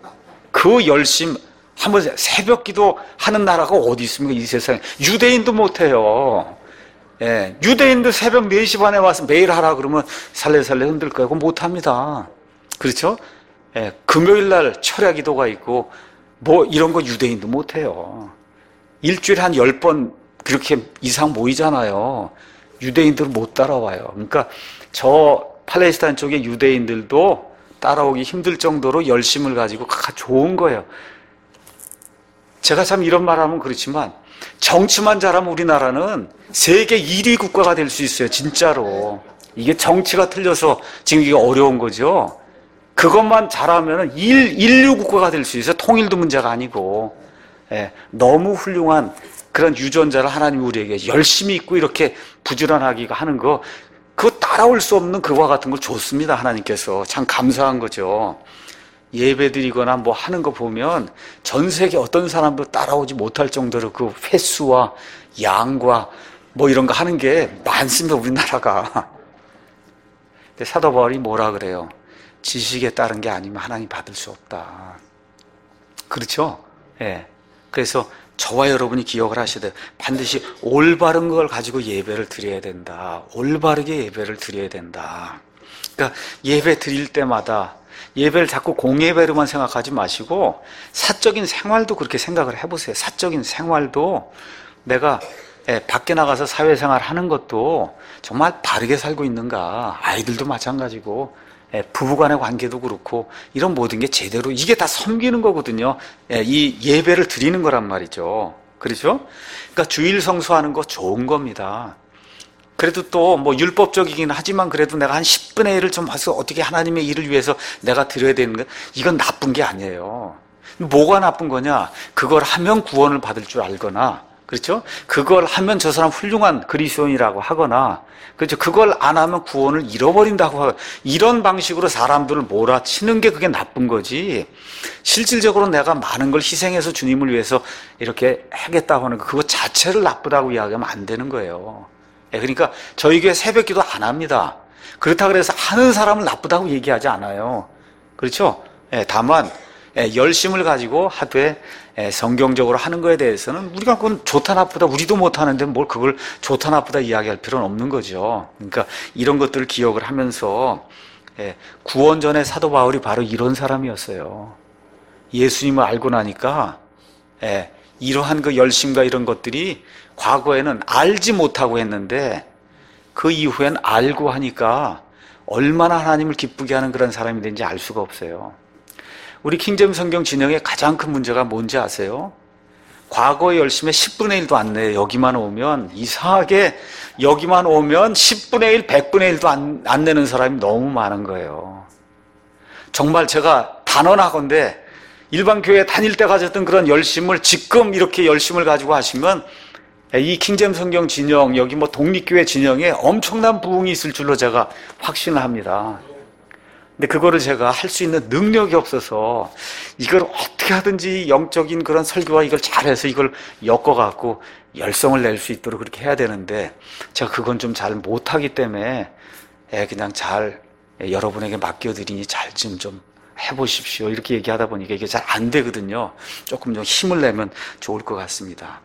그 열심, 한번 새벽 기도 하는 나라가 어디 있습니까? 이 세상에. 유대인도 못해요. 예, 유대인도 새벽 4시 반에 와서 매일 하라 그러면 살래살래 흔들 거예요. 그건 못합니다. 그렇죠? 예, 금요일 날 철야 기도가 있고 뭐 이런 거 유대인도 못해요. 일주일에 한 10번 그렇게 이상 모이잖아요. 유대인들은 못 따라와요. 그러니까 저 팔레스타인 쪽의 유대인들도 따라오기 힘들 정도로 열심을 가지고 좋은 거예요. 제가 참 이런 말하면 그렇지만 정치만 잘하면 우리나라는 세계 1위 국가가 될 수 있어요. 진짜로. 이게 정치가 틀려서 지금 이게 어려운 거죠. 그것만 잘하면 인류 국가가 될 수 있어요. 통일도 문제가 아니고. 예, 너무 훌륭한 그런 유전자를 하나님이 우리에게 열심히 있고 이렇게 부지런하게 하는 거, 그거 따라올 수 없는 그와 같은 걸 줬습니다. 하나님께서. 참 감사한 거죠. 예배 드리거나 뭐 하는 거 보면 전 세계 어떤 사람도 따라오지 못할 정도로 그 횟수와 양과 뭐 이런 거 하는 게 많습니다. 우리나라가. 근데 사도 바울이 뭐라 그래요? 지식에 따른 게 아니면 하나님 받을 수 없다. 그렇죠? 예. 그래서 저와 여러분이 기억을 하셔야 돼요. 반드시 올바른 걸 가지고 예배를 드려야 된다. 올바르게 예배를 드려야 된다. 그러니까 예배 드릴 때마다 예배를 자꾸 공예배로만 생각하지 마시고 사적인 생활도 그렇게 생각을 해보세요. 사적인 생활도 내가 밖에 나가서 사회생활 하는 것도 정말 바르게 살고 있는가. 아이들도 마찬가지고 부부간의 관계도 그렇고 이런 모든 게 제대로, 이게 다 섬기는 거거든요. 이 예배를 드리는 거란 말이죠. 그렇죠? 그러니까 주일 성수하는 거 좋은 겁니다. 그래도 또 뭐 율법적이긴 하지만 그래도 내가 한 10분의 1을 좀 해서 어떻게 하나님의 일을 위해서 내가 드려야 되는 거, 이건 나쁜 게 아니에요. 뭐가 나쁜 거냐? 그걸 하면 구원을 받을 줄 알거나, 그렇죠? 그걸 하면 저 사람 훌륭한 그리스도인이라고 하거나, 그렇죠? 그걸 안 하면 구원을 잃어버린다고 하고, 이런 방식으로 사람들을 몰아치는 게 그게 나쁜 거지. 실질적으로 내가 많은 걸 희생해서 주님을 위해서 이렇게 하겠다고 하는 거, 그거 자체를 나쁘다고 이야기하면 안 되는 거예요. 그러니까 저희 교회 새벽 기도 안 합니다. 그렇다고 해서 하는 사람을 나쁘다고 얘기하지 않아요. 그렇죠? 다만 열심을 가지고 하되 성경적으로 하는 거에 대해서는 우리가 그건 좋다 나쁘다, 우리도 못하는데 뭘 그걸 좋다 나쁘다 이야기할 필요는 없는 거죠. 그러니까 이런 것들을 기억을 하면서 구원 전에 사도 바울이 바로 이런 사람이었어요. 예수님을 알고 나니까 이러한 그 열심과 이런 것들이 과거에는 알지 못하고 했는데 그 이후엔 알고 하니까 얼마나 하나님을 기쁘게 하는 그런 사람이 된지 알 수가 없어요. 우리 킹제임 성경 진영의 가장 큰 문제가 뭔지 아세요? 과거의 열심에 10분의 1도 안 내요. 여기만 오면 이상하게 여기만 오면 10분의 1, 100분의 1도 안 내는 사람이 너무 많은 거예요. 정말 제가 다 단언하건대 일반 교회 다닐 때 가졌던 그런 열심을 지금 이렇게 열심을 가지고 하시면 이 킹잼 성경 진영, 여기 뭐 독립교회 진영에 엄청난 부흥이 있을 줄로 제가 확신을 합니다. 근데 그거를 제가 할 수 있는 능력이 없어서 이걸 어떻게 하든지 영적인 그런 설교와 이걸 잘해서 이걸 엮어갖고 열성을 낼 수 있도록 그렇게 해야 되는데 제가 그건 좀 잘 못하기 때문에 그냥 잘 여러분에게 맡겨드리니 잘 좀 해보십시오. 이렇게 얘기하다 보니까 이게 잘 안 되거든요. 조금 좀 힘을 내면 좋을 것 같습니다.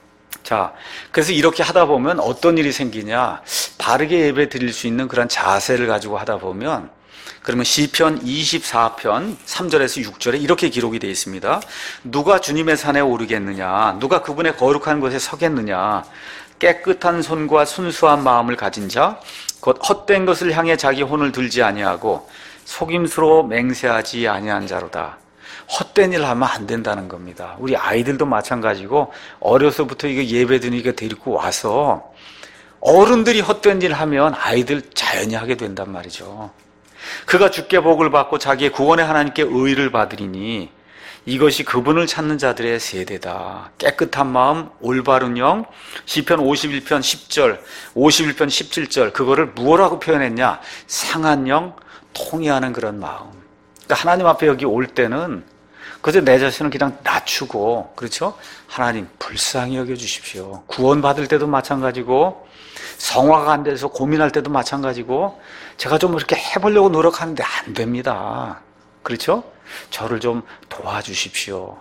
자, 그래서 이렇게 하다 보면 어떤 일이 생기냐? 바르게 예배 드릴 수 있는 그런 자세를 가지고 하다 보면 그러면 시편 24편 3절에서 6절에 이렇게 기록이 되어 있습니다. 누가 주님의 산에 오르겠느냐? 누가 그분의 거룩한 곳에 서겠느냐? 깨끗한 손과 순수한 마음을 가진 자, 곧 헛된 것을 향해 자기 혼을 들지 아니하고 속임수로 맹세하지 아니한 자로다. 헛된 일 하면 안 된다는 겁니다. 우리 아이들도 마찬가지고 어려서부터 이거 예배 드리니까 데리고 와서 어른들이 헛된 일 하면 아이들 자연히 하게 된단 말이죠. 그가 주께 복을 받고 자기의 구원의 하나님께 의를 받으리니 이것이 그분을 찾는 자들의 세대다. 깨끗한 마음, 올바른 영, 시편 51편 10절, 51편 17절 그거를 무엇라고 표현했냐? 상한 영, 통회하는 그런 마음. 그러니까 하나님 앞에 여기 올 때는 그저 내 자신을 그냥 낮추고, 그렇죠? 하나님 불쌍히 여겨주십시오. 구원받을 때도 마찬가지고 성화가 안 돼서 고민할 때도 마찬가지고 제가 좀 이렇게 해보려고 노력하는데 안 됩니다. 그렇죠? 저를 좀 도와주십시오.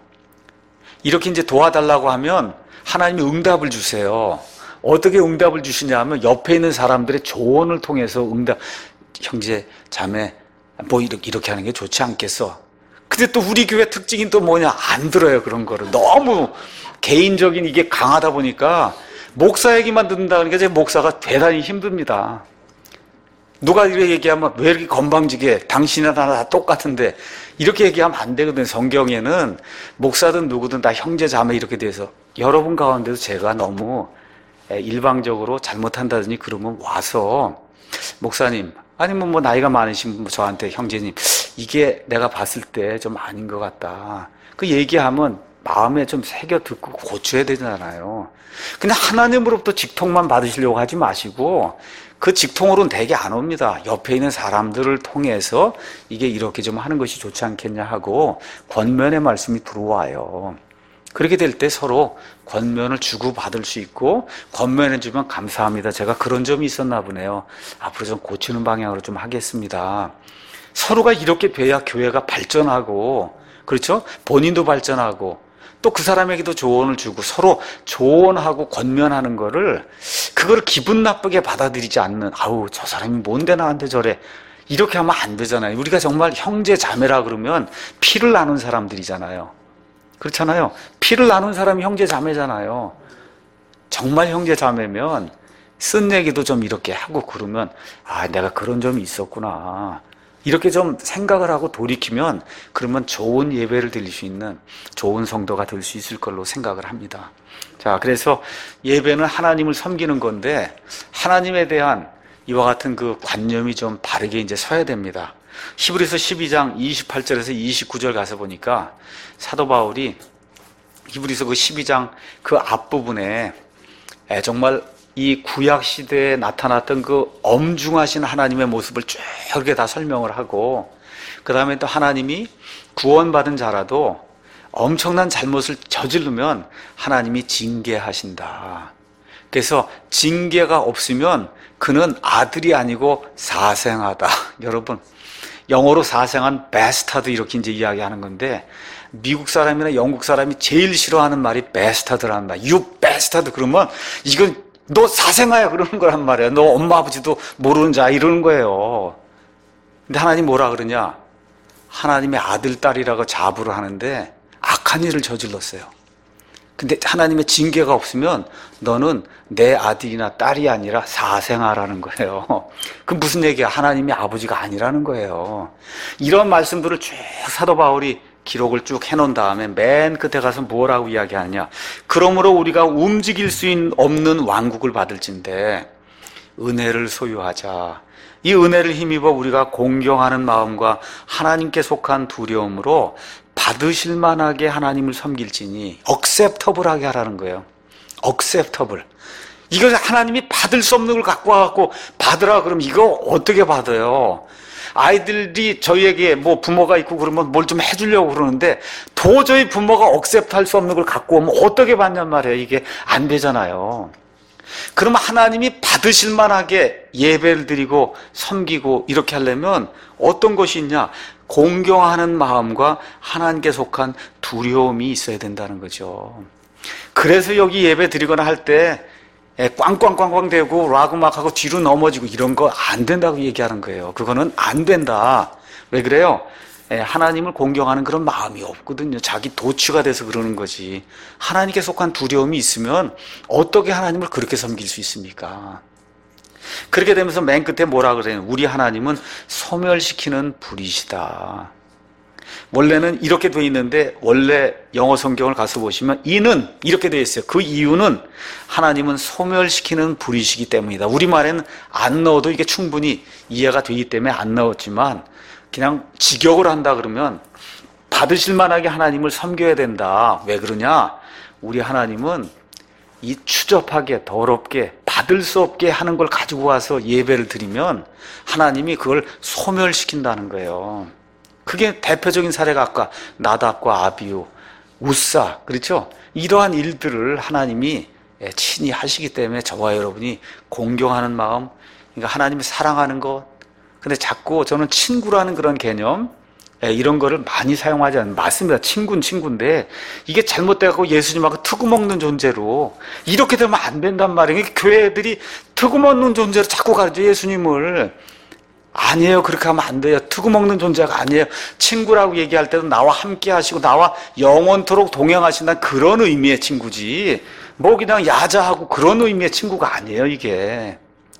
이렇게 이제 도와달라고 하면 하나님이 응답을 주세요. 어떻게 응답을 주시냐 하면 옆에 있는 사람들의 조언을 통해서 형제, 자매, 뭐 이렇게 하는 게 좋지 않겠어? 근데 또 우리 교회 특징이 또 뭐냐? 안 들어요, 그런 거를. 너무 개인적인 이게 강하다 보니까 목사 얘기만 듣는다 그러니까 제 목사가 대단히 힘듭니다. 누가 이렇게 얘기하면 왜 이렇게 건방지게 당신이나 나나 다 똑같은데 이렇게 얘기하면 안 되거든요. 성경에는 목사든 누구든 다 형제 자매 이렇게 돼서 여러분 가운데도 제가 너무 일방적으로 잘못한다더니 그러면 와서 목사님 아니면 뭐 나이가 많으신 분 저한테 형제님 이게 내가 봤을 때 좀 아닌 것 같다. 그 얘기하면 마음에 좀 새겨 듣고 고쳐야 되잖아요. 근데 하나님으로부터 직통만 받으시려고 하지 마시고 그 직통으로는 대개 안 옵니다. 옆에 있는 사람들을 통해서 이게 이렇게 좀 하는 것이 좋지 않겠냐 하고 권면의 말씀이 들어와요. 그렇게 될 때 서로 권면을 주고받을 수 있고 권면해 주면 감사합니다. 제가 그런 점이 있었나 보네요. 앞으로 좀 고치는 방향으로 좀 하겠습니다. 서로가 이렇게 돼야 교회가 발전하고 그렇죠? 본인도 발전하고 또 그 사람에게도 조언을 주고 서로 조언하고 권면하는 거를 그걸 기분 나쁘게 받아들이지 않는 아우 저 사람이 뭔데 나한테 저래 이렇게 하면 안 되잖아요. 우리가 정말 형제 자매라 그러면 피를 나눈 사람들이잖아요. 그렇잖아요. 피를 나눈 사람이 형제 자매잖아요. 정말 형제 자매면 쓴 얘기도 좀 이렇게 하고 그러면 아 내가 그런 점이 있었구나 이렇게 좀 생각을 하고 돌이키면 그러면 좋은 예배를 드릴 수 있는 좋은 성도가 될 수 있을 걸로 생각을 합니다. 자, 그래서 예배는 하나님을 섬기는 건데 하나님에 대한 이와 같은 그 관념이 좀 바르게 이제 서야 됩니다. 히브리서 12장 28절에서 29절 가서 보니까 사도 바울이 히브리서 그 12장 그 앞부분에 정말 이 구약 시대에 나타났던 그 엄중하신 하나님의 모습을 쭉 이렇게 다 설명을 하고 그 다음에 또 하나님이 구원받은 자라도 엄청난 잘못을 저지르면 하나님이 징계하신다. 그래서 징계가 없으면 그는 아들이 아니고 사생아다. 여러분 영어로 사생아는 bastard 이렇게 이제 이야기하는 건데 미국 사람이나 영국 사람이 제일 싫어하는 말이 bastard라는 말. You bastard 그러면 이건 너 사생아야 그러는 거란 말이야. 너 엄마 아버지도 모르는 자 이러는 거예요. 근데 하나님 뭐라 그러냐? 하나님의 아들 딸이라고 자부를 하는데 악한 일을 저질렀어요. 근데 하나님의 징계가 없으면 너는 내 아들이나 딸이 아니라 사생아라는 거예요. 그 무슨 얘기야? 하나님이 아버지가 아니라는 거예요. 이런 말씀들을 쭉 사도 바울이 기록을 쭉 해놓은 다음에 맨 끝에 가서 뭐라고 이야기하느냐. 그러므로 우리가 움직일 수 없는 왕국을 받을진대 은혜를 소유하자. 이 은혜를 힘입어 우리가 공경하는 마음과 하나님께 속한 두려움으로 받으실 만하게 하나님을 섬길지니 acceptable하게 하라는 거예요. acceptable. 이거 하나님이 받을 수 없는 걸 갖고 와갖고 받으라 그러면 이거 어떻게 받아요? 아이들이 저희에게 뭐 부모가 있고 그러면 뭘 좀 해주려고 그러는데 도저히 부모가 accept 할 수 없는 걸 갖고 오면 어떻게 받냔 말이에요. 이게 안 되잖아요. 그러면 하나님이 받으실 만하게 예배를 드리고 섬기고 이렇게 하려면 어떤 것이 있냐? 공경하는 마음과 하나님께 속한 두려움이 있어야 된다는 거죠. 그래서 여기 예배 드리거나 할 때 꽝꽝꽝꽝 대고 락 하고 뒤로 넘어지고 이런 거 안 된다고 얘기하는 거예요. 그거는 안 된다. 왜 그래요? 하나님을 공경하는 그런 마음이 없거든요. 자기 도취가 돼서 그러는 거지. 하나님께 속한 두려움이 있으면 어떻게 하나님을 그렇게 섬길 수 있습니까? 그렇게 되면서 맨 끝에 뭐라 그래요? 우리 하나님은 소멸시키는 불이시다. 원래는 이렇게 돼 있는데 원래 영어 성경을 가서 보시면 이는 이렇게 돼 있어요. 그 이유는 하나님은 소멸시키는 불이시기 때문이다. 우리말에는 안 넣어도 이게 충분히 이해가 되기 때문에 안 넣었지만 그냥 직역을 한다 그러면 받으실 만하게 하나님을 섬겨야 된다. 왜 그러냐? 우리 하나님은 이 추접하게 더럽게 받을 수 없게 하는 걸 가지고 와서 예배를 드리면 하나님이 그걸 소멸시킨다는 거예요. 그게 대표적인 사례가 아까 나답과 아비후, 우사, 그렇죠? 이러한 일들을 하나님이 친히 하시기 때문에 저와 여러분이 공경하는 마음, 그러니까 하나님을 사랑하는 것. 근데 자꾸 저는 친구라는 그런 개념, 이런 거를 많이 사용하지 않는, 맞습니다. 친구는 친구인데 이게 잘못돼갖고 예수님하고 트구먹는 존재로 이렇게 되면 안 된단 말이에요. 교회 애들이 트구먹는 존재로 자꾸 가르쳐 예수님을. 아니에요. 그렇게 하면 안 돼요. 트구먹는 존재가 아니에요. 친구라고 얘기할 때도 나와 함께 하시고 나와 영원토록 동행하신다는 그런 의미의 친구지 뭐 그냥 야자하고 그런 의미의 친구가 아니에요. 이게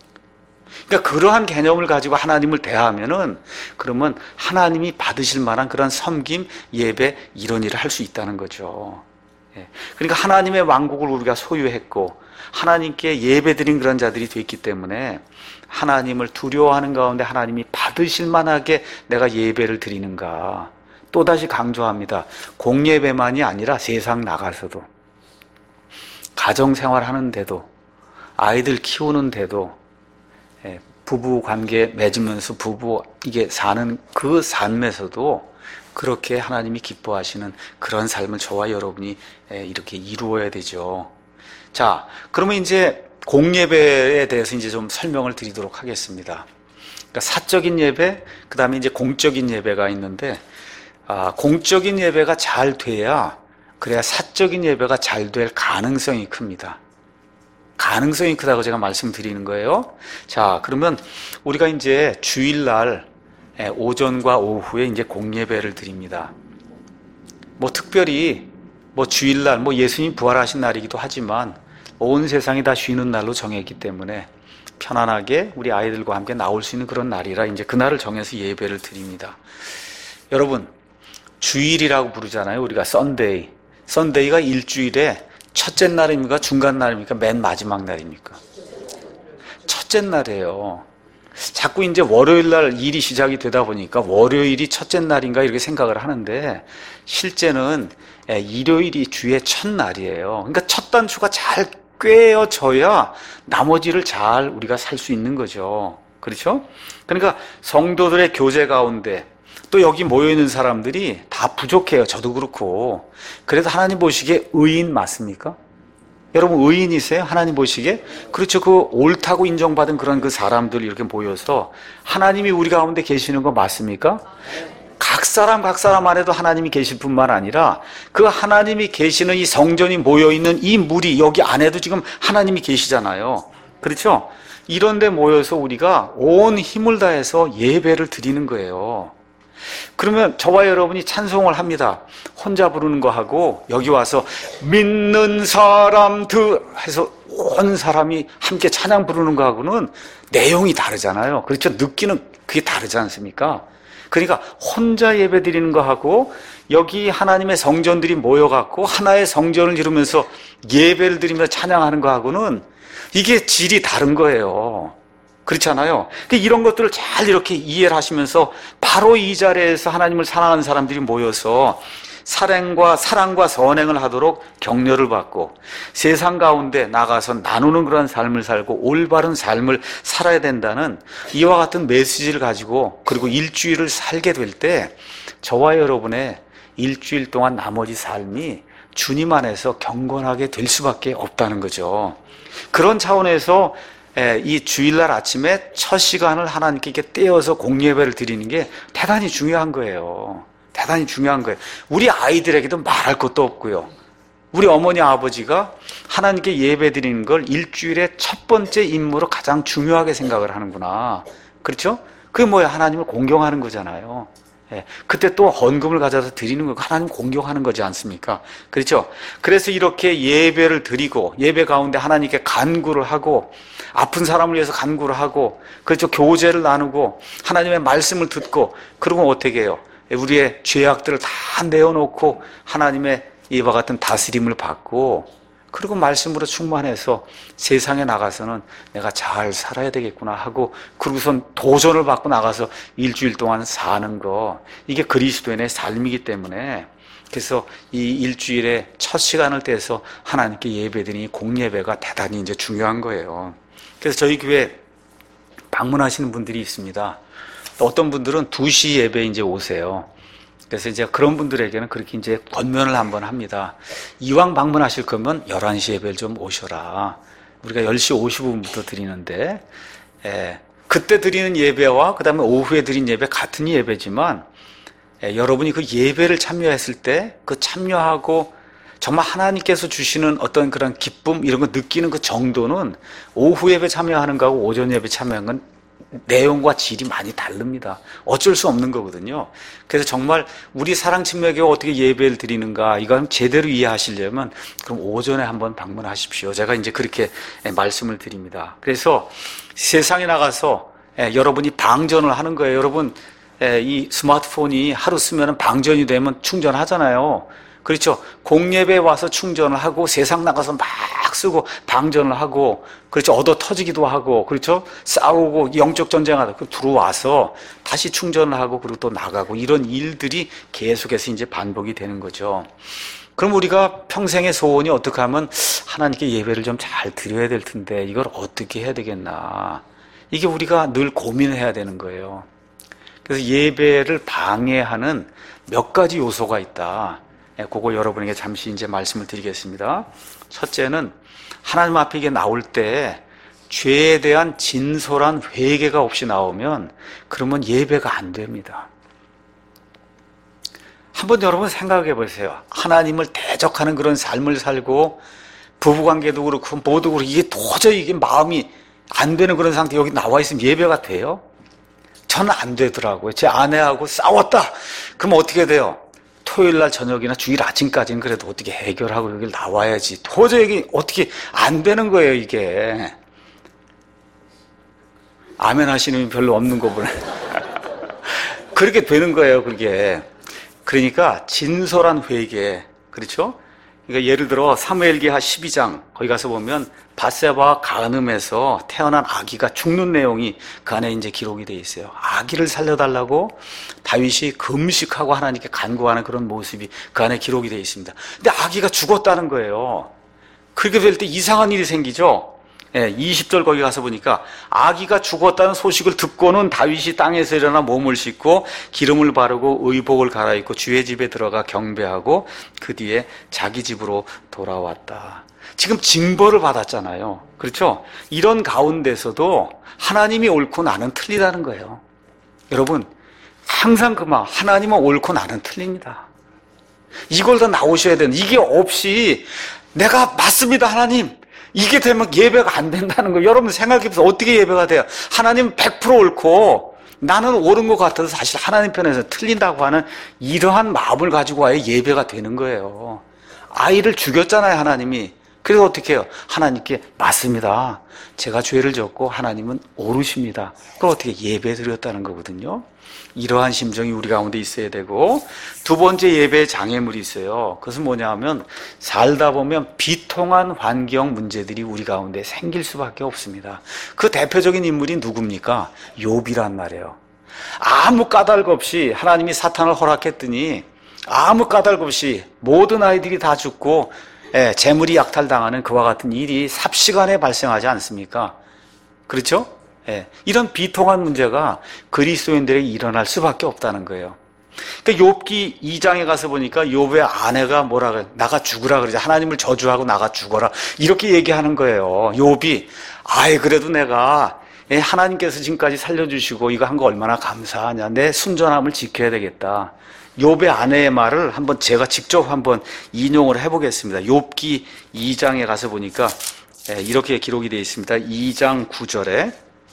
그러니까 그러한 개념을 가지고 하나님을 대하면은 그러면 하나님이 받으실 만한 그런 섬김, 예배 이런 일을 할 수 있다는 거죠. 그러니까 하나님의 왕국을 우리가 소유했고 하나님께 예배드린 그런 자들이 됐기 때문에 하나님을 두려워하는 가운데 하나님이 받으실 만하게 내가 예배를 드리는가. 또다시 강조합니다. 공예배만이 아니라 세상 나가서도 가정생활 하는데도 아이들 키우는데도 부부 관계 맺으면서 부부 이게 사는 그 삶에서도 그렇게 하나님이 기뻐하시는 그런 삶을 저와 여러분이 이렇게 이루어야 되죠. 자, 그러면 이제 공예배에 대해서 이제 좀 설명을 드리도록 하겠습니다. 그러니까 사적인 예배, 그 다음에 이제 공적인 예배가 있는데, 공적인 예배가 잘 돼야, 그래야 사적인 예배가 잘 될 가능성이 큽니다. 가능성이 크다고 제가 말씀드리는 거예요. 자, 그러면 우리가 이제 주일날 오전과 오후에 이제 공예배를 드립니다. 뭐 특별히 뭐 주일날 뭐 예수님 부활하신 날이기도 하지만 온 세상이 다 쉬는 날로 정했기 때문에 편안하게 우리 아이들과 함께 나올 수 있는 그런 날이라 이제 그날을 정해서 예배를 드립니다. 여러분, 주일이라고 부르잖아요. 우리가 썬데이. 썬데이가 일주일에 첫째 날입니까? 중간 날입니까? 맨 마지막 날입니까? 첫째 날이에요. 자꾸 이제 월요일 날 일이 시작이 되다 보니까 월요일이 첫째 날인가 이렇게 생각을 하는데 실제는 일요일이 주의 첫 날이에요. 그러니까 첫 단추가 잘 꿰어져야 나머지를 잘 우리가 살 수 있는 거죠. 그렇죠? 그러니까 성도들의 교제 가운데 또 여기 모여있는 사람들이 다 부족해요. 저도 그렇고. 그래도 하나님 보시기에 의인 맞습니까? 여러분 의인이세요? 하나님 보시기에? 그렇죠. 그 옳다고 인정받은 그런 그 사람들 이렇게 모여서 하나님이 우리 가운데 계시는 거 맞습니까? 각 사람 안에도 하나님이 계실 뿐만 아니라 그 하나님이 계시는 이 성전이 모여있는 이 무리 여기 안에도 지금 하나님이 계시잖아요. 그렇죠? 이런 데 모여서 우리가 온 힘을 다해서 예배를 드리는 거예요. 그러면 저와 여러분이 찬송을 합니다. 혼자 부르는 거 하고 여기 와서 믿는 사람들 해서 온 사람이 함께 찬양 부르는 거 하고는 내용이 다르잖아요. 그렇죠? 느끼는 그게 다르지 않습니까? 그러니까 혼자 예배 드리는 거 하고 여기 하나님의 성전들이 모여갖고 하나의 성전을 이루면서 예배를 드리면서 찬양하는 거 하고는 이게 질이 다른 거예요. 그렇잖아요. 근데 이런 것들을 잘 이렇게 이해를 하시면서 바로 이 자리에서 하나님을 사랑하는 사람들이 모여서 사랑과 선행을 하도록 격려를 받고 세상 가운데 나가서 나누는 그런 삶을 살고 올바른 삶을 살아야 된다는 이와 같은 메시지를 가지고 그리고 일주일을 살게 될 때 저와 여러분의 일주일 동안 나머지 삶이 주님 안에서 경건하게 될 수밖에 없다는 거죠. 그런 차원에서 이 주일날 아침에 첫 시간을 하나님께 이렇게 떼어서 공예배를 드리는 게 대단히 중요한 거예요. 대단히 중요한 거예요. 우리 아이들에게도 말할 것도 없고요. 우리 어머니 아버지가 하나님께 예배 드리는 걸 일주일의 첫 번째 임무로 가장 중요하게 생각을 하는구나. 그렇죠? 그게 뭐예요? 하나님을 공경하는 거잖아요. 그때 또 헌금을 가져서 드리는 거 하나님 공경하는 거지 않습니까? 그렇죠? 그래서 이렇게 예배를 드리고 예배 가운데 하나님께 간구를 하고 아픈 사람을 위해서 간구를 하고 그렇죠? 교제를 나누고 하나님의 말씀을 듣고 그러고 어떻게 해요? 우리의 죄악들을 다 내어놓고 하나님의 이와 같은 다스림을 받고 그리고 말씀으로 충만해서 세상에 나가서는 내가 잘 살아야 되겠구나 하고 그러고선 도전을 받고 나가서 일주일 동안 사는 거 이게 그리스도인의 삶이기 때문에 그래서 이 일주일의 첫 시간을 떼서 하나님께 예배드리니 공예배가 대단히 이제 중요한 거예요. 그래서 저희 교회 방문하시는 분들이 있습니다. 어떤 분들은 2시 예배에 이제 오세요. 그래서 이제 그런 분들에게는 그렇게 이제 권면을 한번 합니다. 이왕 방문하실 거면 11시 예배를 좀 오셔라. 우리가 10시 55분부터 드리는데, 그때 드리는 예배와 그 다음에 오후에 드린 예배 같은 예배지만, 여러분이 그 예배를 참여했을 때 그 참여하고 정말 하나님께서 주시는 어떤 그런 기쁨 이런 거 느끼는 그 정도는 오후 예배 참여하는 거하고 오전 예배 참여하는 건 내용과 질이 많이 다릅니다. 어쩔 수 없는 거거든요. 그래서 정말 우리 사랑친밀교회 어떻게 예배를 드리는가 이건 제대로 이해하시려면 그럼 오전에 한번 방문하십시오. 제가 이제 그렇게 말씀을 드립니다. 그래서 세상에 나가서 여러분이 방전을 하는 거예요. 여러분 이 스마트폰이 하루 쓰면 방전이 되면 충전하잖아요. 그렇죠. 공예배에 와서 충전을 하고 세상 나가서 막 쓰고 방전을 하고 그렇죠. 얻어 터지기도 하고 그렇죠. 싸우고 영적 전쟁하다 들어와서 다시 충전을 하고 그리고 또 나가고 이런 일들이 계속해서 이제 반복이 되는 거죠. 그럼 우리가 평생의 소원이 어떻게 하면 하나님께 예배를 좀 잘 드려야 될 텐데 이걸 어떻게 해야 되겠나. 이게 우리가 늘 고민해야 되는 거예요. 그래서 예배를 방해하는 몇 가지 요소가 있다. 그거 여러분에게 잠시 이제 말씀을 드리겠습니다. 첫째는 하나님 앞에 이게 나올 때 죄에 대한 진솔한 회개가 없이 나오면 그러면 예배가 안 됩니다. 한번 여러분 생각해 보세요. 하나님을 대적하는 그런 삶을 살고 부부관계도 그렇고 뭐도 그렇고 이게 도저히 이게 마음이 안 되는 그런 상태 여기 나와 있으면 예배가 돼요? 저는 안 되더라고요. 제 아내하고 싸웠다. 그럼 어떻게 돼요? 토요일 날 저녁이나 주일 아침까지는 그래도 어떻게 해결하고 여길 나와야지. 도저히 이게 어떻게 안 되는 거예요, 이게. 아멘 하시는 분 별로 없는 거 보네. 그렇게 되는 거예요, 그게. 그러니까 진솔한 회개. 그렇죠? 그러니까 예를 들어 사무엘기하 12장 거기 가서 보면 밧세바와 간음에서 태어난 아기가 죽는 내용이 그 안에 이제 기록이 돼 있어요. 아기를 살려달라고 다윗이 금식하고 하나님께 간구하는 그런 모습이 그 안에 기록이 돼 있습니다. 근데 아기가 죽었다는 거예요. 그렇게 될 때 이상한 일이 생기죠. 20절 거기 가서 보니까 아기가 죽었다는 소식을 듣고는 다윗이 땅에서 일어나 몸을 씻고 기름을 바르고 의복을 갈아입고 주의 집에 들어가 경배하고 그 뒤에 자기 집으로 돌아왔다. 지금 징벌을 받았잖아요. 그렇죠? 이런 가운데서도 하나님이 옳고 나는 틀리다는 거예요. 여러분 항상 하나님은 옳고 나는 틀립니다. 이걸 다 나오셔야 되는 이게 없이 내가 맞습니다 하나님 이게 되면 예배가 안 된다는 거예요. 여러분 생각해보세요. 어떻게 예배가 돼요? 하나님 100% 옳고 나는 옳은 것 같아서 사실 하나님 편에서 틀린다고 하는 이러한 마음을 가지고 와야 예배가 되는 거예요. 아이를 죽였잖아요 하나님이. 그래서 어떻게 해요? 하나님께 맞습니다. 제가 죄를 졌고 하나님은 오르십니다. 그걸 어떻게 예배 드렸다는 거거든요. 이러한 심정이 우리 가운데 있어야 되고, 두 번째 예배의 장애물이 있어요. 그것은 뭐냐 하면 살다 보면 비통한 환경 문제들이 우리 가운데 생길 수밖에 없습니다. 그 대표적인 인물이 누굽니까? 욥이란 말이에요. 아무 까닭 없이 하나님이 사탄을 허락했더니 아무 까닭 없이 모든 아이들이 다 죽고 재물이 약탈당하는 그와 같은 일이 삽시간에 발생하지 않습니까? 그렇죠? 이런 비통한 문제가 그리스도인들에게 일어날 수밖에 없다는 거예요. 그러니까 욥기 2장에 가서 보니까 욥의 아내가 뭐라 그래? 나가 죽으라 그러지. 하나님을 저주하고 나가 죽어라. 이렇게 얘기하는 거예요. 욥이 그래도 내가 하나님께서 지금까지 살려주시고 이거 한 거 얼마나 감사하냐. 내 순전함을 지켜야 되겠다. 욥의 아내의 말을 제가 직접 한번 인용을 해보겠습니다. 욥기 2장에 가서 보니까 이렇게 기록이 되어 있습니다. 2장 9절에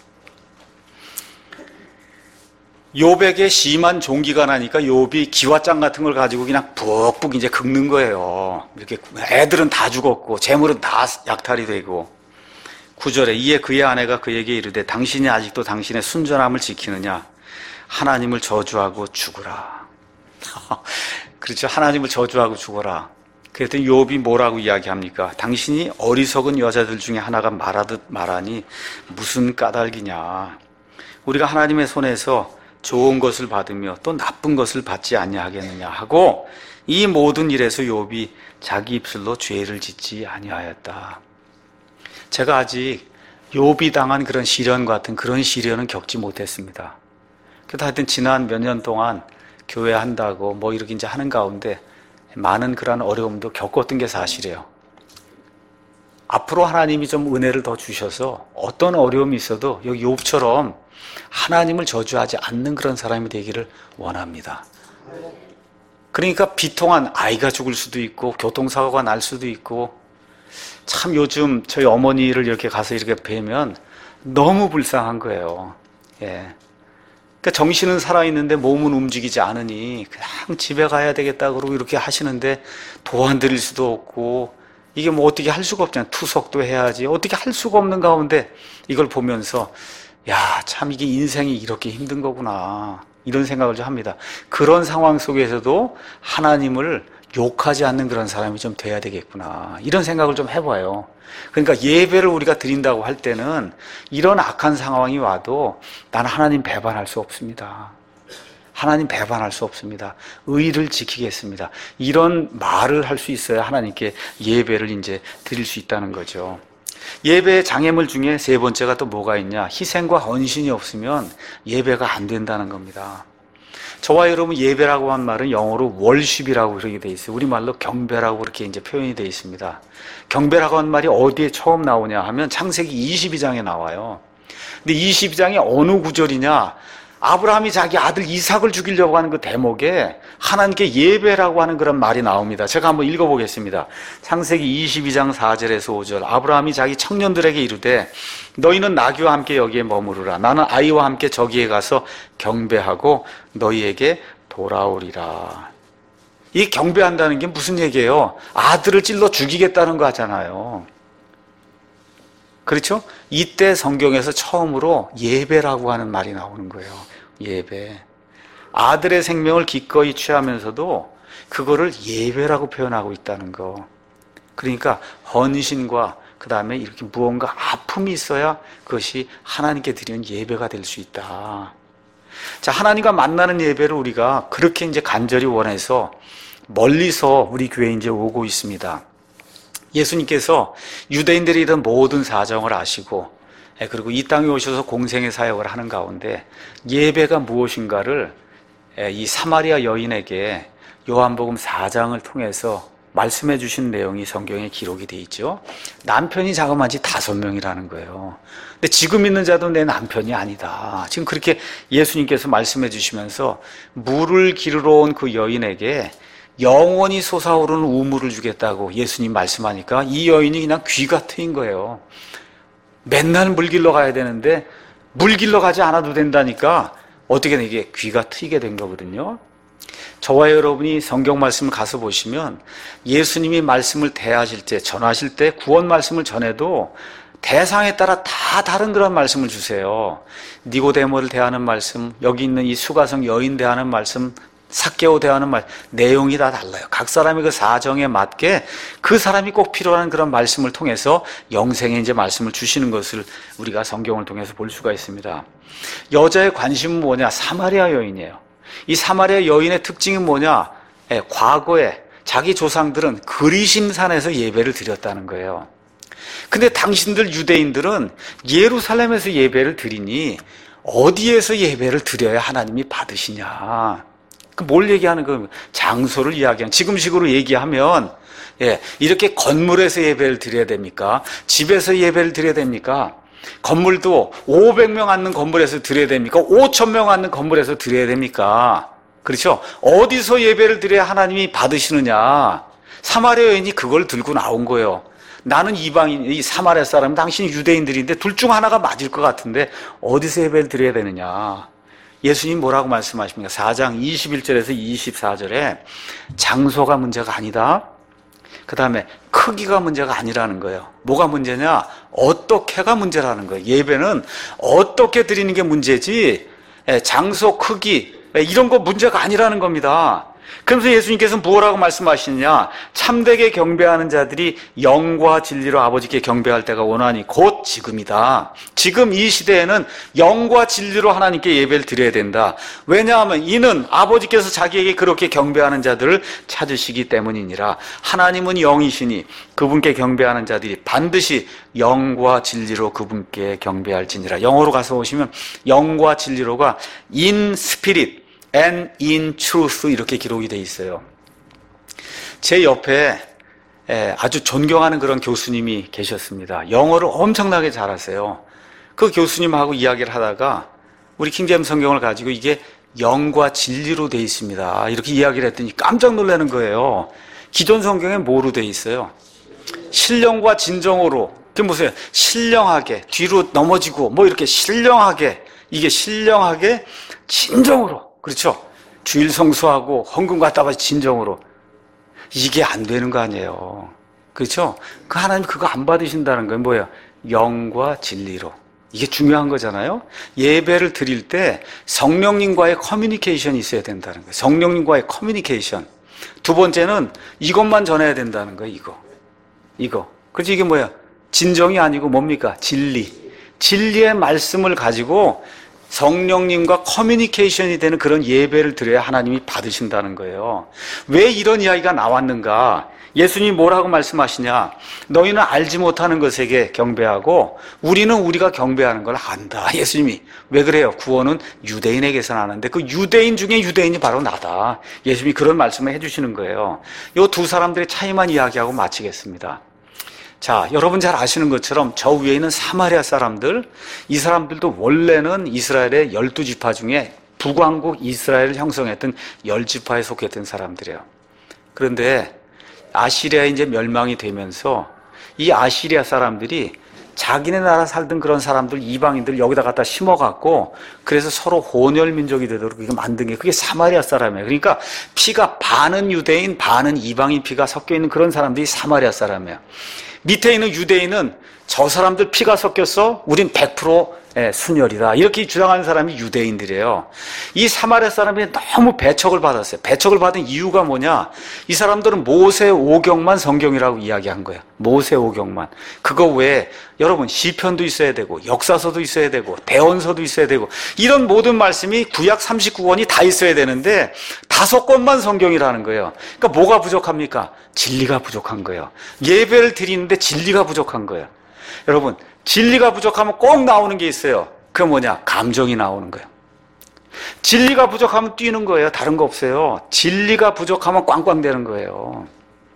욥에게 심한 종기가 나니까 욥이 기와장 같은 걸 가지고 그냥 푹푹 이제 긁는 거예요. 이렇게 애들은 다 죽었고 재물은 다 약탈이 되고. 9절에 이에 그의 아내가 그에게 이르되 당신이 아직도 당신의 순전함을 지키느냐? 하나님을 저주하고 죽으라. 그렇죠. 하나님을 저주하고 죽어라. 그랬더니 욥이 뭐라고 이야기합니까? 당신이 어리석은 여자들 중에 하나가 말하듯 말하니 무슨 까닭이냐. 우리가 하나님의 손에서 좋은 것을 받으며 또 나쁜 것을 받지 아니하겠느냐 하고 이 모든 일에서 욥이 자기 입술로 죄를 짓지 아니하였다. 제가 아직 욥이 당한 그런 시련 같은 그런 시련은 겪지 못했습니다. 그래도 하여튼 지난 몇 년 동안 교회 한다고 이렇게 이제 하는 가운데 많은 그런 어려움도 겪었던 게 사실이에요. 앞으로 하나님이 좀 은혜를 더 주셔서 어떤 어려움이 있어도 여기 욥처럼 하나님을 저주하지 않는 그런 사람이 되기를 원합니다. 그러니까 비통한 아이가 죽을 수도 있고 교통사고가 날 수도 있고 참 요즘 저희 어머니를 이렇게 가서 이렇게 뵈면 너무 불쌍한 거예요. 그러니까 정신은 살아있는데 몸은 움직이지 않으니 그냥 집에 가야 되겠다 그러고 이렇게 하시는데 도와드릴 수도 없고 이게 어떻게 할 수가 없잖아요. 투석도 해야지. 어떻게 할 수가 없는 가운데 이걸 보면서 참 이게 인생이 이렇게 힘든 거구나. 이런 생각을 좀 합니다. 그런 상황 속에서도 하나님을 욕하지 않는 그런 사람이 좀 돼야 되겠구나. 이런 생각을 좀 해봐요. 그러니까 예배를 우리가 드린다고 할 때는 이런 악한 상황이 와도 나는 하나님 배반할 수 없습니다. 하나님 배반할 수 없습니다. 의를 지키겠습니다. 이런 말을 할 수 있어야 하나님께 예배를 이제 드릴 수 있다는 거죠. 예배의 장애물 중에 세 번째가 또 뭐가 있냐? 희생과 헌신이 없으면 예배가 안 된다는 겁니다. 저와 여러분 예배라고 한 말은 영어로 월십이라고 그렇게 돼 있어요. 우리말로 경배라고 그렇게 이제 표현이 돼 있습니다. 경배라고 한 말이 어디에 처음 나오냐 하면 창세기 22장에 나와요. 근데 22장이 어느 구절이냐? 아브라함이 자기 아들 이삭을 죽이려고 하는 그 대목에 하나님께 예배라고 하는 그런 말이 나옵니다. 제가 한번 읽어보겠습니다. 창세기 22장 4절에서 5절. 아브라함이 자기 청년들에게 이르되 너희는 나귀와 함께 여기에 머무르라. 나는 아이와 함께 저기에 가서 경배하고 너희에게 돌아오리라. 이 경배한다는 게 무슨 얘기예요? 아들을 찔러 죽이겠다는 거 하잖아요. 그렇죠? 이때 성경에서 처음으로 예배라고 하는 말이 나오는 거예요. 예배. 아들의 생명을 기꺼이 취하면서도 그거를 예배라고 표현하고 있다는 거. 그러니까 헌신과 그 다음에 이렇게 무언가 아픔이 있어야 그것이 하나님께 드리는 예배가 될 수 있다. 자, 하나님과 만나는 예배를 우리가 그렇게 이제 간절히 원해서 멀리서 우리 교회에 이제 오고 있습니다. 예수님께서 유대인들이 이런 모든 사정을 아시고 그리고 이 땅에 오셔서 공생의 사역을 하는 가운데 예배가 무엇인가를 이 사마리아 여인에게 요한복음 4장을 통해서 말씀해 주신 내용이 성경에 기록이 되어 있죠. 남편이 자그마치 5명이라는 거예요. 근데 지금 있는 자도 내 남편이 아니다. 지금 그렇게 예수님께서 말씀해 주시면서 물을 기르러 온 그 여인에게 영원히 솟아오르는 우물을 주겠다고 예수님 말씀하니까 이 여인이 그냥 귀가 트인 거예요. 맨날 물 길러 가야 되는데 물 길러 가지 않아도 된다니까 어떻게 이게 귀가 트이게 된 거거든요. 저와 여러분이 성경 말씀을 가서 보시면 예수님이 말씀을 대하실 때, 전하실 때 구원 말씀을 전해도 대상에 따라 다 다른 그런 말씀을 주세요. 니고데모를 대하는 말씀, 여기 있는 이 수가성 여인 대하는 말씀, 삭개오 대하는 말, 내용이 다 달라요. 각 사람의 그 사정에 맞게 그 사람이 꼭 필요한 그런 말씀을 통해서 영생의 이제 말씀을 주시는 것을 우리가 성경을 통해서 볼 수가 있습니다. 여자의 관심은 뭐냐? 사마리아 여인이에요. 이 사마리아 여인의 특징이 뭐냐? 과거에 자기 조상들은 그리심산에서 예배를 드렸다는 거예요. 근데 당신들 유대인들은 예루살렘에서 예배를 드리니 어디에서 예배를 드려야 하나님이 받으시냐? 뭘 얘기하는 거예요? 장소를 이야기하는, 지금식으로 얘기하면 이렇게 건물에서 예배를 드려야 됩니까? 집에서 예배를 드려야 됩니까? 건물도 500명 앉는 건물에서 드려야 됩니까? 5,000명 앉는 건물에서 드려야 됩니까? 그렇죠? 어디서 예배를 드려야 하나님이 받으시느냐? 사마리아 여인이 그걸 들고 나온 거예요. 나는 이방인, 이 사마리아 사람, 당신이 유대인들인데 둘 중 하나가 맞을 것 같은데 어디서 예배를 드려야 되느냐? 예수님 뭐라고 말씀하십니까? 4장 21절에서 24절에 장소가 문제가 아니다. 그 다음에 크기가 문제가 아니라는 거예요. 뭐가 문제냐? 어떻게가 문제라는 거예요. 예배는 어떻게 드리는 게 문제지 장소, 크기 이런 거 문제가 아니라는 겁니다. 그러면서 예수님께서는 뭐라고 말씀하시느냐? 참되게 경배하는 자들이 영과 진리로 아버지께 경배할 때가 오나니 곧 지금이다. 지금 이 시대에는 영과 진리로 하나님께 예배를 드려야 된다. 왜냐하면 이는 아버지께서 자기에게 그렇게 경배하는 자들을 찾으시기 때문이니라. 하나님은 영이시니 그분께 경배하는 자들이 반드시 영과 진리로 그분께 경배할지니라. 영어로 가서 보시면 영과 진리로가 in spirit and in truth 이렇게 기록이 돼 있어요. 제 옆에 아주 존경하는 그런 교수님이 계셨습니다. 영어를 엄청나게 잘하세요. 그 교수님하고 이야기를 하다가 우리 킹제임스 성경을 가지고 이게 영과 진리로 돼 있습니다. 이렇게 이야기를 했더니 깜짝 놀라는 거예요. 기존 성경에 뭐로 돼 있어요? 신령과 진정으로. 그게 무슨 신령하게 뒤로 넘어지고 뭐 이렇게 신령하게, 이게 신령하게 진정으로. 그렇죠? 주일 성수하고 헌금 갖다 바치 진정으로. 이게 안 되는 거 아니에요. 그렇죠? 그 하나님 그거 안 받으신다는 건 뭐예요? 영과 진리로. 이게 중요한 거잖아요. 예배를 드릴 때 성령님과의 커뮤니케이션이 있어야 된다는 거예요. 성령님과의 커뮤니케이션. 두 번째는 이것만 전해야 된다는 거예요. 이거. 그렇지? 이게 뭐야? 진정이 아니고 뭡니까? 진리. 진리의 말씀을 가지고 성령님과 커뮤니케이션이 되는 그런 예배를 드려야 하나님이 받으신다는 거예요. 왜 이런 이야기가 나왔는가? 예수님이 뭐라고 말씀하시냐? 너희는 알지 못하는 것에게 경배하고 우리는 우리가 경배하는 걸 안다. 예수님이. 왜 그래요? 구원은 유대인에게서 나는데 그 유대인 중에 유대인이 바로 나다. 예수님이 그런 말씀을 해주시는 거예요. 이 두 사람들의 차이만 이야기하고 마치겠습니다. 자, 여러분 잘 아시는 것처럼 저 위에 있는 사마리아 사람들, 이 사람들도 원래는 이스라엘의 12지파 중에 북왕국 이스라엘을 형성했던 10지파에 속했던 사람들이에요. 그런데 아시리아에 이제 멸망이 되면서 이 아시리아 사람들이 자기네 나라 살던 그런 사람들, 이방인들 여기다 갖다 심어갖고 그래서 서로 혼혈 민족이 되도록 이거 만든 게 그게 사마리아 사람이에요. 그러니까 피가 반은 유대인, 반은 이방인 피가 섞여 있는 그런 사람들이 사마리아 사람이에요. 밑에 있는 유대인은 저 사람들 피가 섞였어? 우린 100% 순혈이다. 이렇게 주장하는 사람이 유대인들이에요. 이 사마리아 사람이 너무 배척을 받았어요. 배척을 받은 이유가 뭐냐? 이 사람들은 모세 오경만 성경이라고 이야기한 거예요. 모세 오경만. 그거 외에 여러분 시편도 있어야 되고 역사서도 있어야 되고 대언서도 있어야 되고 이런 모든 말씀이 구약 39권이 다 있어야 되는데 5권만 성경이라는 거예요. 그러니까 뭐가 부족합니까? 진리가 부족한 거예요. 예배를 드리는데 진리가 부족한 거예요. 여러분 진리가 부족하면 꼭 나오는 게 있어요. 그게 뭐냐? 감정이 나오는 거예요. 진리가 부족하면 뛰는 거예요. 다른 거 없어요. 진리가 부족하면 꽝꽝대는 거예요.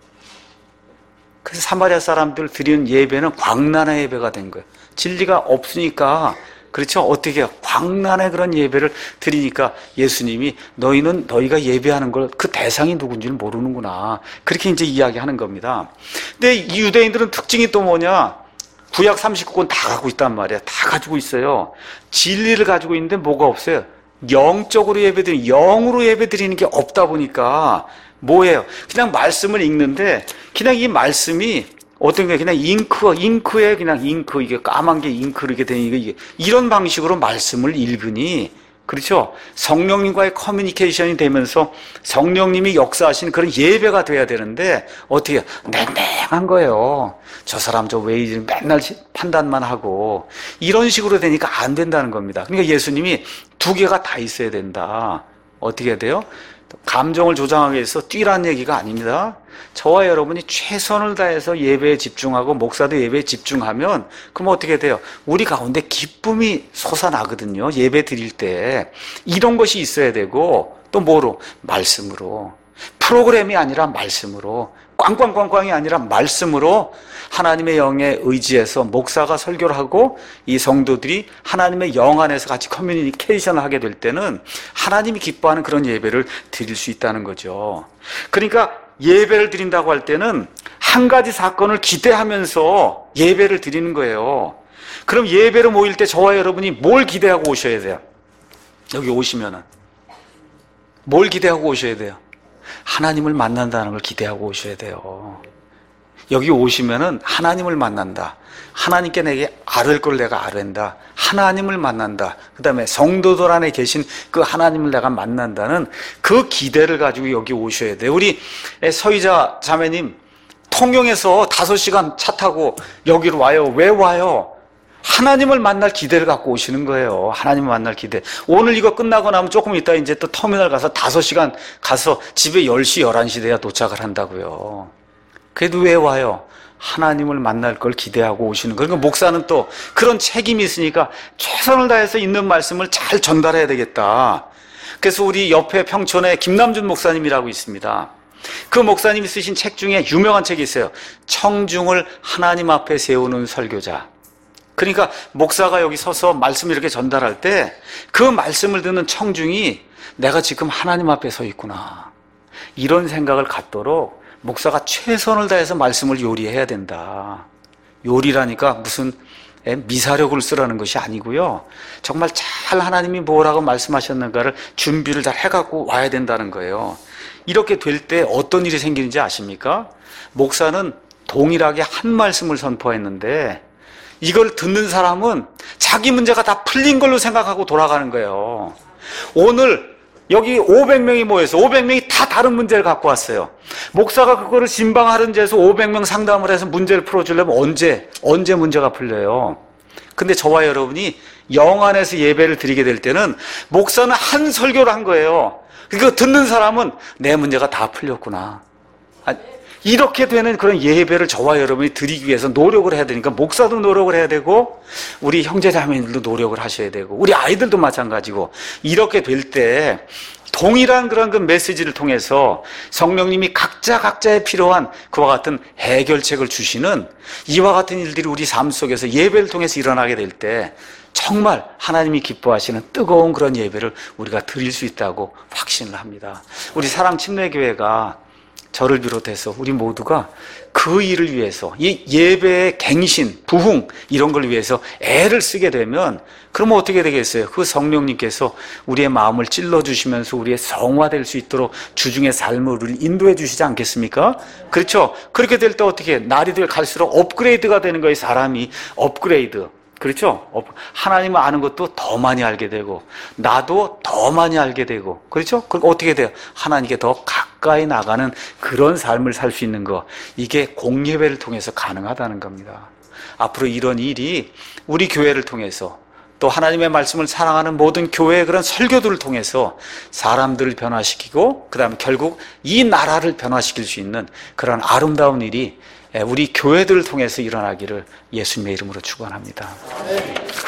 그래서 사마리아 사람들 드리는 예배는 광란의 예배가 된 거예요. 진리가 없으니까, 그렇죠? 어떻게 해요? 광란의 그런 예배를 드리니까 예수님이 너희가 예배하는 걸 그 대상이 누군지를 모르는구나. 그렇게 이제 이야기하는 겁니다. 근데 이 유대인들은 특징이 또 뭐냐? 구약 39권 다 갖고 있단 말이야. 다 가지고 있어요. 진리를 가지고 있는데 뭐가 없어요? 영적으로 예배드리는, 영으로 예배드리는 게 없다 보니까 뭐예요? 그냥 말씀을 읽는데 그냥 이 말씀이 어떤 게 그냥 잉크에 그냥 잉크, 이게 까만 게 잉크로 이렇게 되는 이게 이런 방식으로 말씀을 읽으니, 그렇죠? 성령님과의 커뮤니케이션이 되면서 성령님이 역사하시는 그런 예배가 돼야 되는데 어떻게 냉랭한 거예요. 저 사람 저 왜 이제 맨날 판단만 하고 이런 식으로 되니까 안 된다는 겁니다. 그러니까 예수님이 두 개가 다 있어야 된다. 어떻게 해야 돼요? 감정을 조장하기 위해서 뛰란 얘기가 아닙니다. 저와 여러분이 최선을 다해서 예배에 집중하고 목사도 예배에 집중하면 그럼 어떻게 돼요? 우리 가운데 기쁨이 솟아나거든요. 예배 드릴 때 이런 것이 있어야 되고, 또 뭐로? 말씀으로. 프로그램이 아니라 말씀으로, 꽝꽝꽝꽝이 아니라 말씀으로 하나님의 영에 의지해서 목사가 설교를 하고 이 성도들이 하나님의 영 안에서 같이 커뮤니케이션을 하게 될 때는 하나님이 기뻐하는 그런 예배를 드릴 수 있다는 거죠. 그러니까 예배를 드린다고 할 때는 한 가지 사건을 기대하면서 예배를 드리는 거예요. 그럼 예배로 모일 때 저와 여러분이 뭘 기대하고 오셔야 돼요? 여기 오시면은 뭘 기대하고 오셔야 돼요? 하나님을 만난다는 걸 기대하고 오셔야 돼요. 여기 오시면은 하나님을 만난다. 하나님께 내게 아를 걸 내가 아랜다. 하나님을 만난다. 그 다음에 성도들 안에 계신 그 하나님을 내가 만난다는 그 기대를 가지고 여기 오셔야 돼요. 우리 서희자 자매님 통영에서 5시간 차 타고 여기로 와요. 왜 와요? 하나님을 만날 기대를 갖고 오시는 거예요. 하나님을 만날 기대. 오늘 이거 끝나고 나면 조금 있다 이제 또 터미널 가서 5시간 가서 집에 10시, 11시 돼야 도착을 한다고요. 그래도 왜 와요? 하나님을 만날 걸 기대하고 오시는 거예요. 그러니까 목사는 또 그런 책임이 있으니까 최선을 다해서 있는 말씀을 잘 전달해야 되겠다. 그래서 우리 옆에 평촌에 김남준 목사님이라고 있습니다. 그 목사님이 쓰신 책 중에 유명한 책이 있어요. 청중을 하나님 앞에 세우는 설교자. 그러니까 목사가 여기 서서 말씀을 이렇게 전달할 때 그 말씀을 듣는 청중이 내가 지금 하나님 앞에 서 있구나, 이런 생각을 갖도록 목사가 최선을 다해서 말씀을 요리해야 된다. 요리라니까 무슨 미사력을 쓰라는 것이 아니고요. 정말 잘 하나님이 뭐라고 말씀하셨는가를 준비를 잘 해갖고 와야 된다는 거예요. 이렇게 될 때 어떤 일이 생기는지 아십니까? 목사는 동일하게 한 말씀을 선포했는데 이걸 듣는 사람은 자기 문제가 다 풀린 걸로 생각하고 돌아가는 거예요. 오늘 여기 500명이 모여서 500명이 다 다른 문제를 갖고 왔어요. 목사가 그거를 진방하는 데서 500명 상담을 해서 문제를 풀어주려면 언제 문제가 풀려요? 근데 저와 여러분이 영 안에서 예배를 드리게 될 때는 목사는 한 설교를 한 거예요. 그거 듣는 사람은 내 문제가 다 풀렸구나, 이렇게 되는 그런 예배를 저와 여러분이 드리기 위해서 노력을 해야 되니까 목사도 노력을 해야 되고 우리 형제자매들도 노력을 하셔야 되고 우리 아이들도 마찬가지고, 이렇게 될 때 동일한 그런 그 메시지를 통해서 성령님이 각자에 필요한 그와 같은 해결책을 주시는 이와 같은 일들이 우리 삶 속에서 예배를 통해서 일어나게 될 때 정말 하나님이 기뻐하시는 뜨거운 그런 예배를 우리가 드릴 수 있다고 확신을 합니다. 우리 사랑침례교회가 저를 비롯해서 우리 모두가 그 일을 위해서 이 예배의 갱신, 부흥 이런 걸 위해서 애를 쓰게 되면 그러면 어떻게 되겠어요? 그 성령님께서 우리의 마음을 찔러주시면서 우리의 성화될 수 있도록 주중의 삶을 우리를 인도해 주시지 않겠습니까? 그렇죠? 그렇게 될 때 어떻게 날이 갈수록 업그레이드가 되는 거예요. 사람이 업그레이드. 그렇죠? 하나님을 아는 것도 더 많이 알게 되고 나도 더 많이 알게 되고, 그렇죠? 그럼 어떻게 돼요? 하나님께 더 가까이 나가는 그런 삶을 살 수 있는 거, 이게 공예배를 통해서 가능하다는 겁니다. 앞으로 이런 일이 우리 교회를 통해서 또 하나님의 말씀을 사랑하는 모든 교회의 그런 설교들을 통해서 사람들을 변화시키고 그 다음에 결국 이 나라를 변화시킬 수 있는 그런 아름다운 일이 우리 교회들을 통해서 일어나기를 예수님의 이름으로 축원합니다.